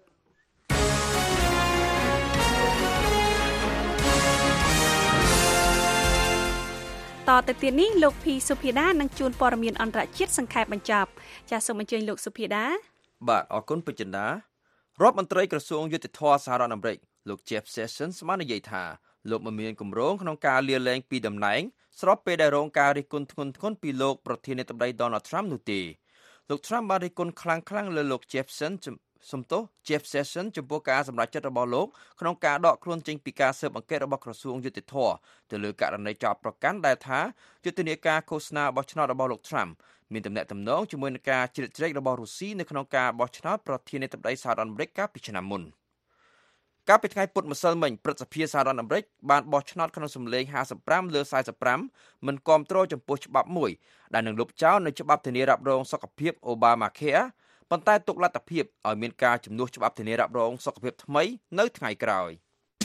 S3: តទៅទៀតនេះលោកភីសុភាដានឹងជួនព័ត៌មានអន្តរជាតិសង្ខេបបញ្ចប់ចាសសូមអញ្ជើញលោកសុភាដា
S4: បាទអរគុណពេជ្រចិន្តារដ្ឋមន្ត្រីក្រសួងយុតិធធម៌សហរដ្ឋអាមេរិកលោក Jeff Sessions បាននិយាយថាលោកមិនមានគម្រោងក្នុងការលាលែងពីតំណែងស្របពេលដែលរងការរិះគន់ធ្ងន់ធ្ងរពីលោកប្រធានាធិបតី Donald Trump នោះទេលោក Trump បានរិះគន់ខ្លាំងៗលើលោក Jeff Sessions សំទោស Jeff Sessions ចំពោះការសម្រេចចិត្តរបស់លោកក្នុងការដកខ្លួនចេញពីការស៊ើបអង្កេតរបស់ក្រសួងយុតិធធម៌ទៅលើករណីចោទប្រកាន់ដែលថាយុទ្ធនាការឃោសនាបោះឆ្នោតរបស់លោក Trump មានទំនាក់ទំនងជាមួយនឹងការជ្រៀតជ្រែករបស់រុស្ស៊ីនៅក្នុងការបោះឆ្នោតប្រធានាធិបតីសហរដ្ឋអាមេរិកកាលពីឆ្នាំមុនកាលពីថ្ងៃពុធម្សិលមិញព្រឹទ្ធសភាសហរដ្ឋអាមេរិកបានបោះឆ្នោតក្នុងសម្លេងfifty-fiveលើforty-fiveមិនគាំទ្រចំពោះច្បាប់មួយដែលនឹងលុបចោលនៅច្បាប់ធានារ៉ាប់រងសុខភាព Obamacare ប៉ុន្តែទុកលទ្ធភាពឲ្យមានការជំនួសច្បាប់ធានារ៉ាប់រងសុខភាពថ្មីនៅថ្ងៃក្រោយ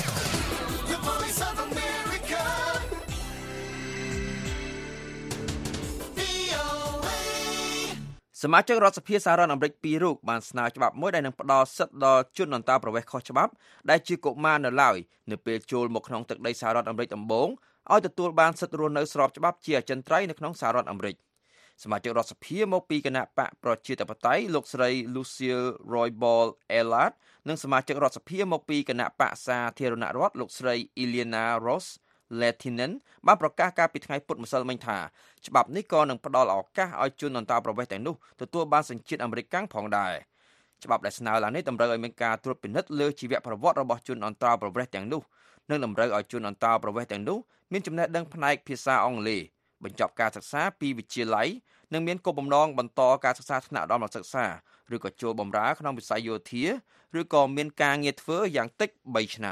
S4: សមាជិករដ្ឋសភាសហរដ្ឋអាមេរិកពីររូបបានស្នើច្បាប់មួយដែលនឹងផ្ដល់សិទ្ធិដល់ជនអន្តោប្រវេសន៍ខុសច្បាប់ដែលជាកុមារនៅឡើយនៅពេលចូលមកក្នុងទឹកដីសហរដ្ឋអាមេរិកដំបូងឲ្យទទួលបានសិទ្ធិរស់នៅស្របច្បាប់ជាអចិន្ត្រៃយ៍នៅក្នុងសហរដ្ឋអាមេរិកសមាជិករដ្ឋសភាមកពីគណៈបកប្រជាធិបតេយ្យលោកស្រី Lucille Roybal Elard និងសមាជិករដ្ឋសភាមកពីគណៈបកសាធារណរដ្ឋលោកស្រី Iliana Ross Latinen បានប្រកាសកាលពីថ្ងៃពុធម្សិលមិញថាច្បាប់នេះក៏នឹងផ្ដល់ឱកាសឲ្យជនអន្តោប្រវេសន៍ទាំងនោះទទួលបានសញ្ជាតិអាមេរិកកាំងផងដែរច្បាប់ដែលស្នើឡើងនេះតម្រូវឲ្យមានការត្រួតពិនិត្យលើជីវប្រវត្តិរបស់ជនអន្តោប្រវេសន៍ទាំងនោះនិងតម្រូវឲ្យជនអន្តោប្រវេសន៍ទាំងនោះមានចំណេះដឹងផ្នែកភាសាអង់គ្លេសបញ្ចប់ការសិក្សាពីវិទ្យាល័យនិងមានគោលបំណងបន្តការសិក្សាថ្នាក់ឧត្តមសិក្សាឬក៏ចូលបម្រើក្នុងវិស័យយោធាឬក៏មានការងារធ្វើយ៉ាងតិចបីឆ្នាំ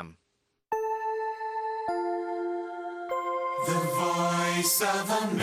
S2: The Voice of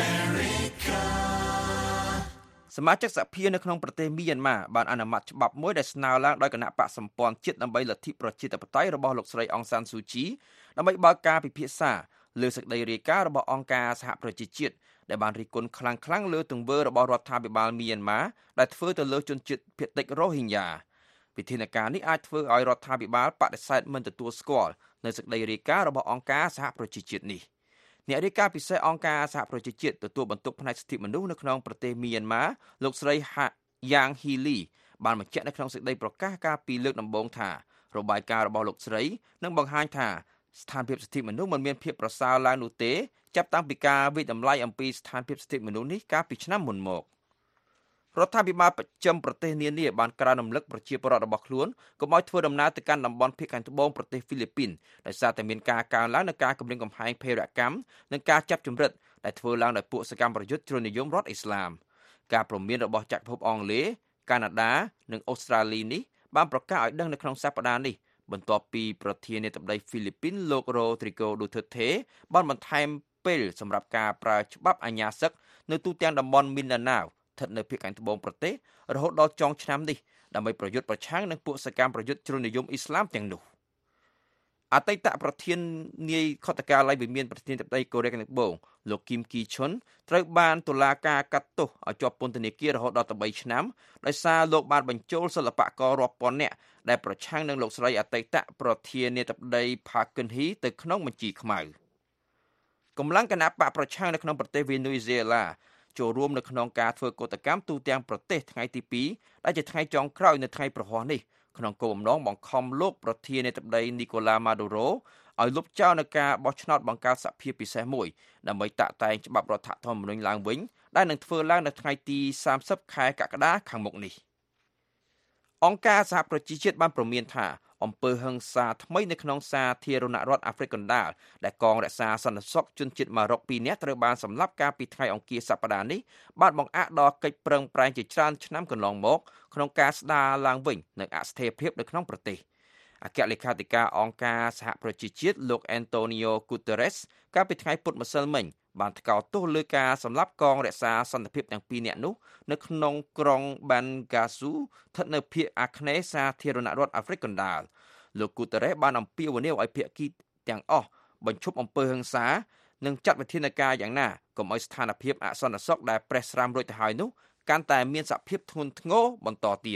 S2: America
S4: សមាជិកសភានៅក្នុងប្រទេសមីយ៉ាន់ម៉ាបានអនុម័តច្បាប់មួយដែលស្នើឡើងដោយគណៈបកសម្ព័ន្ធជាតិដើម្បីលទ្ធិប្រជាធិបតេយ្យរបស់លោកស្រីអង្សានស៊ូជីដើម្បីបើកការពិភាក្សាលើសេចក្តីរាយការណ៍របស់អង្គការសហប្រជាជាតិដែលបានរិះគន់ខ្លាំងៗលើទង្វើរបស់រដ្ឋាភិបាលមីយ៉ាន់ម៉ាដែលធ្វើទៅលើជនជាតិភាគតិចរ៉ូហីញ៉ាវិធានការនេះអាចធ្វើឲ្យរដ្ឋាភិបាលបដិសេធមិនទទួលស្គាល់នៅសេចក្តីរាយការណ៍របស់អង្គការសហប្រជាជាតិនេះអ្នករាយការណ៍ពិសេសអង្គការសហប្រជាជាតិទទួលបន្ទុកផ្នែកសិទ្ធិមនុស្សនៅក្នុងប្រទេសមីយ៉ាន់ម៉ាលោកស្រីយ៉ាងហ៊ីលីបានបញ្ជាក់នៅក្នុងសេចក្តីប្រកាសកាលពីលើកដំបូងថារបាយការណ៍របស់លោកស្រីនឹងបង្ហាញថាស្ថានភាពសិទ្ធិមនុស្សមិនមានភាពប្រសើរឡើងនោះទេចាប់តាំងពីការវិតម្លៃអំពីស្ថានភាពសិទ្ធិមនុស្សនេះកាលពីឆ្នាំមុនមករដ្ឋាភិបាលប្រចាំប្រទេសនានាបានក្រើនរំលឹកប្រជាពលរដ្ឋរបស់ខ្លួនកុំឲ្យធ្វើដំណើរទៅកាន់តំបន់ភាគខាងត្បូងប្រទេសហ្វីលីពីនដោយសារតែមានការកើនឡើងនៃការគំរាមកំហែងភេរវកម្មនិងការចាប់ជំរិតដែលធ្វើឡើងដោយពួកសកម្មប្រយុទ្ធជ្រុលនិយមរដ្ឋអ៊ីស្លាមការព្រមានរបស់ចក្រភពអង់គ្លេសកាណាដានិងអូស្ត្រាលីនេះបានប្រកាសឲ្យដឹងនៅក្នុងសប្តាហ៍នេះបន្ទាប់ពីប្រធានាធិបតីហ្វីលីពីនលោក Rodrigo Duterte បានបន្ថែមពេលសម្រាប់ការប្រើច្បាប់អាជ្ញាសឹកនៅទូទាំងតំបន់ Mindanao ស្ថិតនៅភាគខាងត្បូងប្រទេសរហូតដល់ចុងឆ្នាំនេះដើម្បីប្រយុទ្ធប្រឆាំងនឹងពួកសកម្មប្រយុទ្ធជ្រុលនិយមអ៊ីស្លាមទាំងនោះអតីតប្រធានាយខុទ្ទកាល័យវិមានប្រធានាធិបតីកូរ៉េខាងត្បូងលោកគីមគីឈុនត្រូវបានតុលាការកាត់ទោសឲ្យជាប់ពន្ធនាគាររហូតដល់បីឆ្នាំដោយសារលោកបានបញ្ចូលសិល្បកររាប់ពាន់នាក់ដែលប្រឆាំងនឹងលោកស្រីអតីតប្រធានាធិបតី Park Geun-hye ទៅក្នុងបញ្ជីខ្មៅកម្លាំងគណបកប្រឆាំងនៅក្នុងប្រទេសវេណេស៊ុយអេឡាចូលរួមនៅក្នុងការធ្វើកោតកម្មទូទាំងប្រទេសថ្ងៃទីពីរដែលជាថ្ងៃចុងក្រោយនៅថ្ងៃប្រហ័សនេះក្នុងគោលបំណងបង្ខំលោកប្រធានាធិបតី Nicolas Maduro ឲ្យលុបចោលនៅការបោះឆ្នោតបង្កើតសភាពិសេសមួយដើម្បីតាក់តែងច្បាប់រដ្ឋធម្មនុញ្ញឡើងវិញដែលនឹងធ្វើឡើងនៅថ្ងៃទីសាមសិបខែកក្កដាខាងមុខនេះអង្គការសហប្រជាជាតិបានព្រមានថាអំពើហិង្សាថ្មីនៅក្នុងសាធារណរដ្ឋអាហ្វ្រិកកណ្ដាលដែលកងរក្សាសន្តិសុខជនជាតិម៉ារ៉ុកពីរនាក់ត្រូវបានសម្លាប់កាលពីថ្ងៃអង្គារសប្តាហ៍នេះបានបង្អាក់ដល់កិច្ចប្រឹងប្រែងជាច្រើនឆ្នាំកន្លងមកក្នុងការស្ដារឡើងវិញនូវអស្ថិរភាពនៅក្នុងប្រទេសអគ្គលេខាធិការអង្គការសហប្រជាជាតិលោក Antonio Guterres កាលពីថ្ងៃពុធម្សិលមិញបានថ្កោលទោសលើការសម្លាប់កងរក្សាសន្តិភាពទាំងពីរនាក់នោះនៅក្នុងក្រុង Bangassou ស្ថិតនៅភាគអាគ្នេយ៍សាធារណរដ្ឋអាហ្វ្រិកកណ្ដាលលោក Guterres បានអំពាវនាវឲ្យភាគីទាំងអស់បញ្ឈប់អំពើហិង្សានិងចាត់វិធានការយ៉ាងណាកុំឲ្យស្ថានភាពអសន្តិសុខដែលប្រេះស្រាំរួចទៅហើយនោះកាន់តែមានសភាពធ្ងន់ធ្ងរបន្តទៀត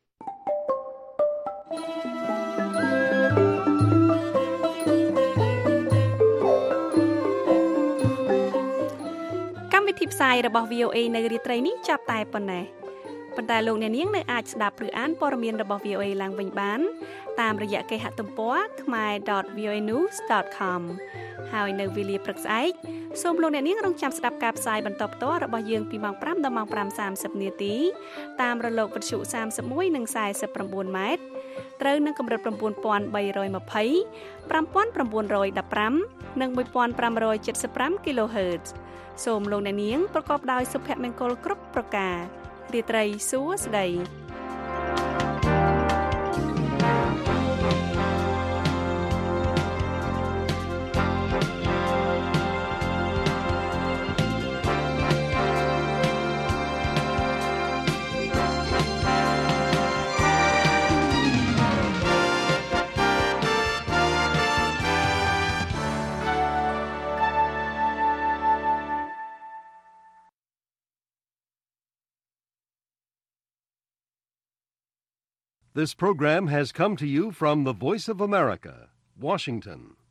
S3: កម្មវិធីផ្សាយរបស់ វី អូ เอ នៅរាត្រីនេះចាប់តែប៉ុណ្ណេះប៉ុន្តែលោកអ្នកនាងនៅអាចស្ដាប់ឬអានព័ត៌មានរបស់ វី អូ เอ ឡើងវិញបានតាមរយៈគេហទំព័រ khmer dot v o a news dot com ហើយនៅវេលាព្រឹកស្អែកសូមលោកអ្នកនាងរងចាំស្ដាប់ការផ្សាយបន្តផ្ទាល់របស់យើងពីម៉ោងប្រាំដល់ម៉ោងប្រាំសាមសិបនាទីតាមរលកវិទ្យុសាមសិបមួយនិងសាយសិបប្រាំបួនម៉ែត្រត្រូវនឹងកម្រិត៩,៣២០ ៥,៩១៥ និងមួយពាន់ប្រាំរយседប្រាំ kHz សូមលោកអ្នកនាងប្រកបដោយសុភមង្គលគ្រប់ប្រការរាត្រីសួស្តី
S1: This program has come to you from the Voice of America, Washington.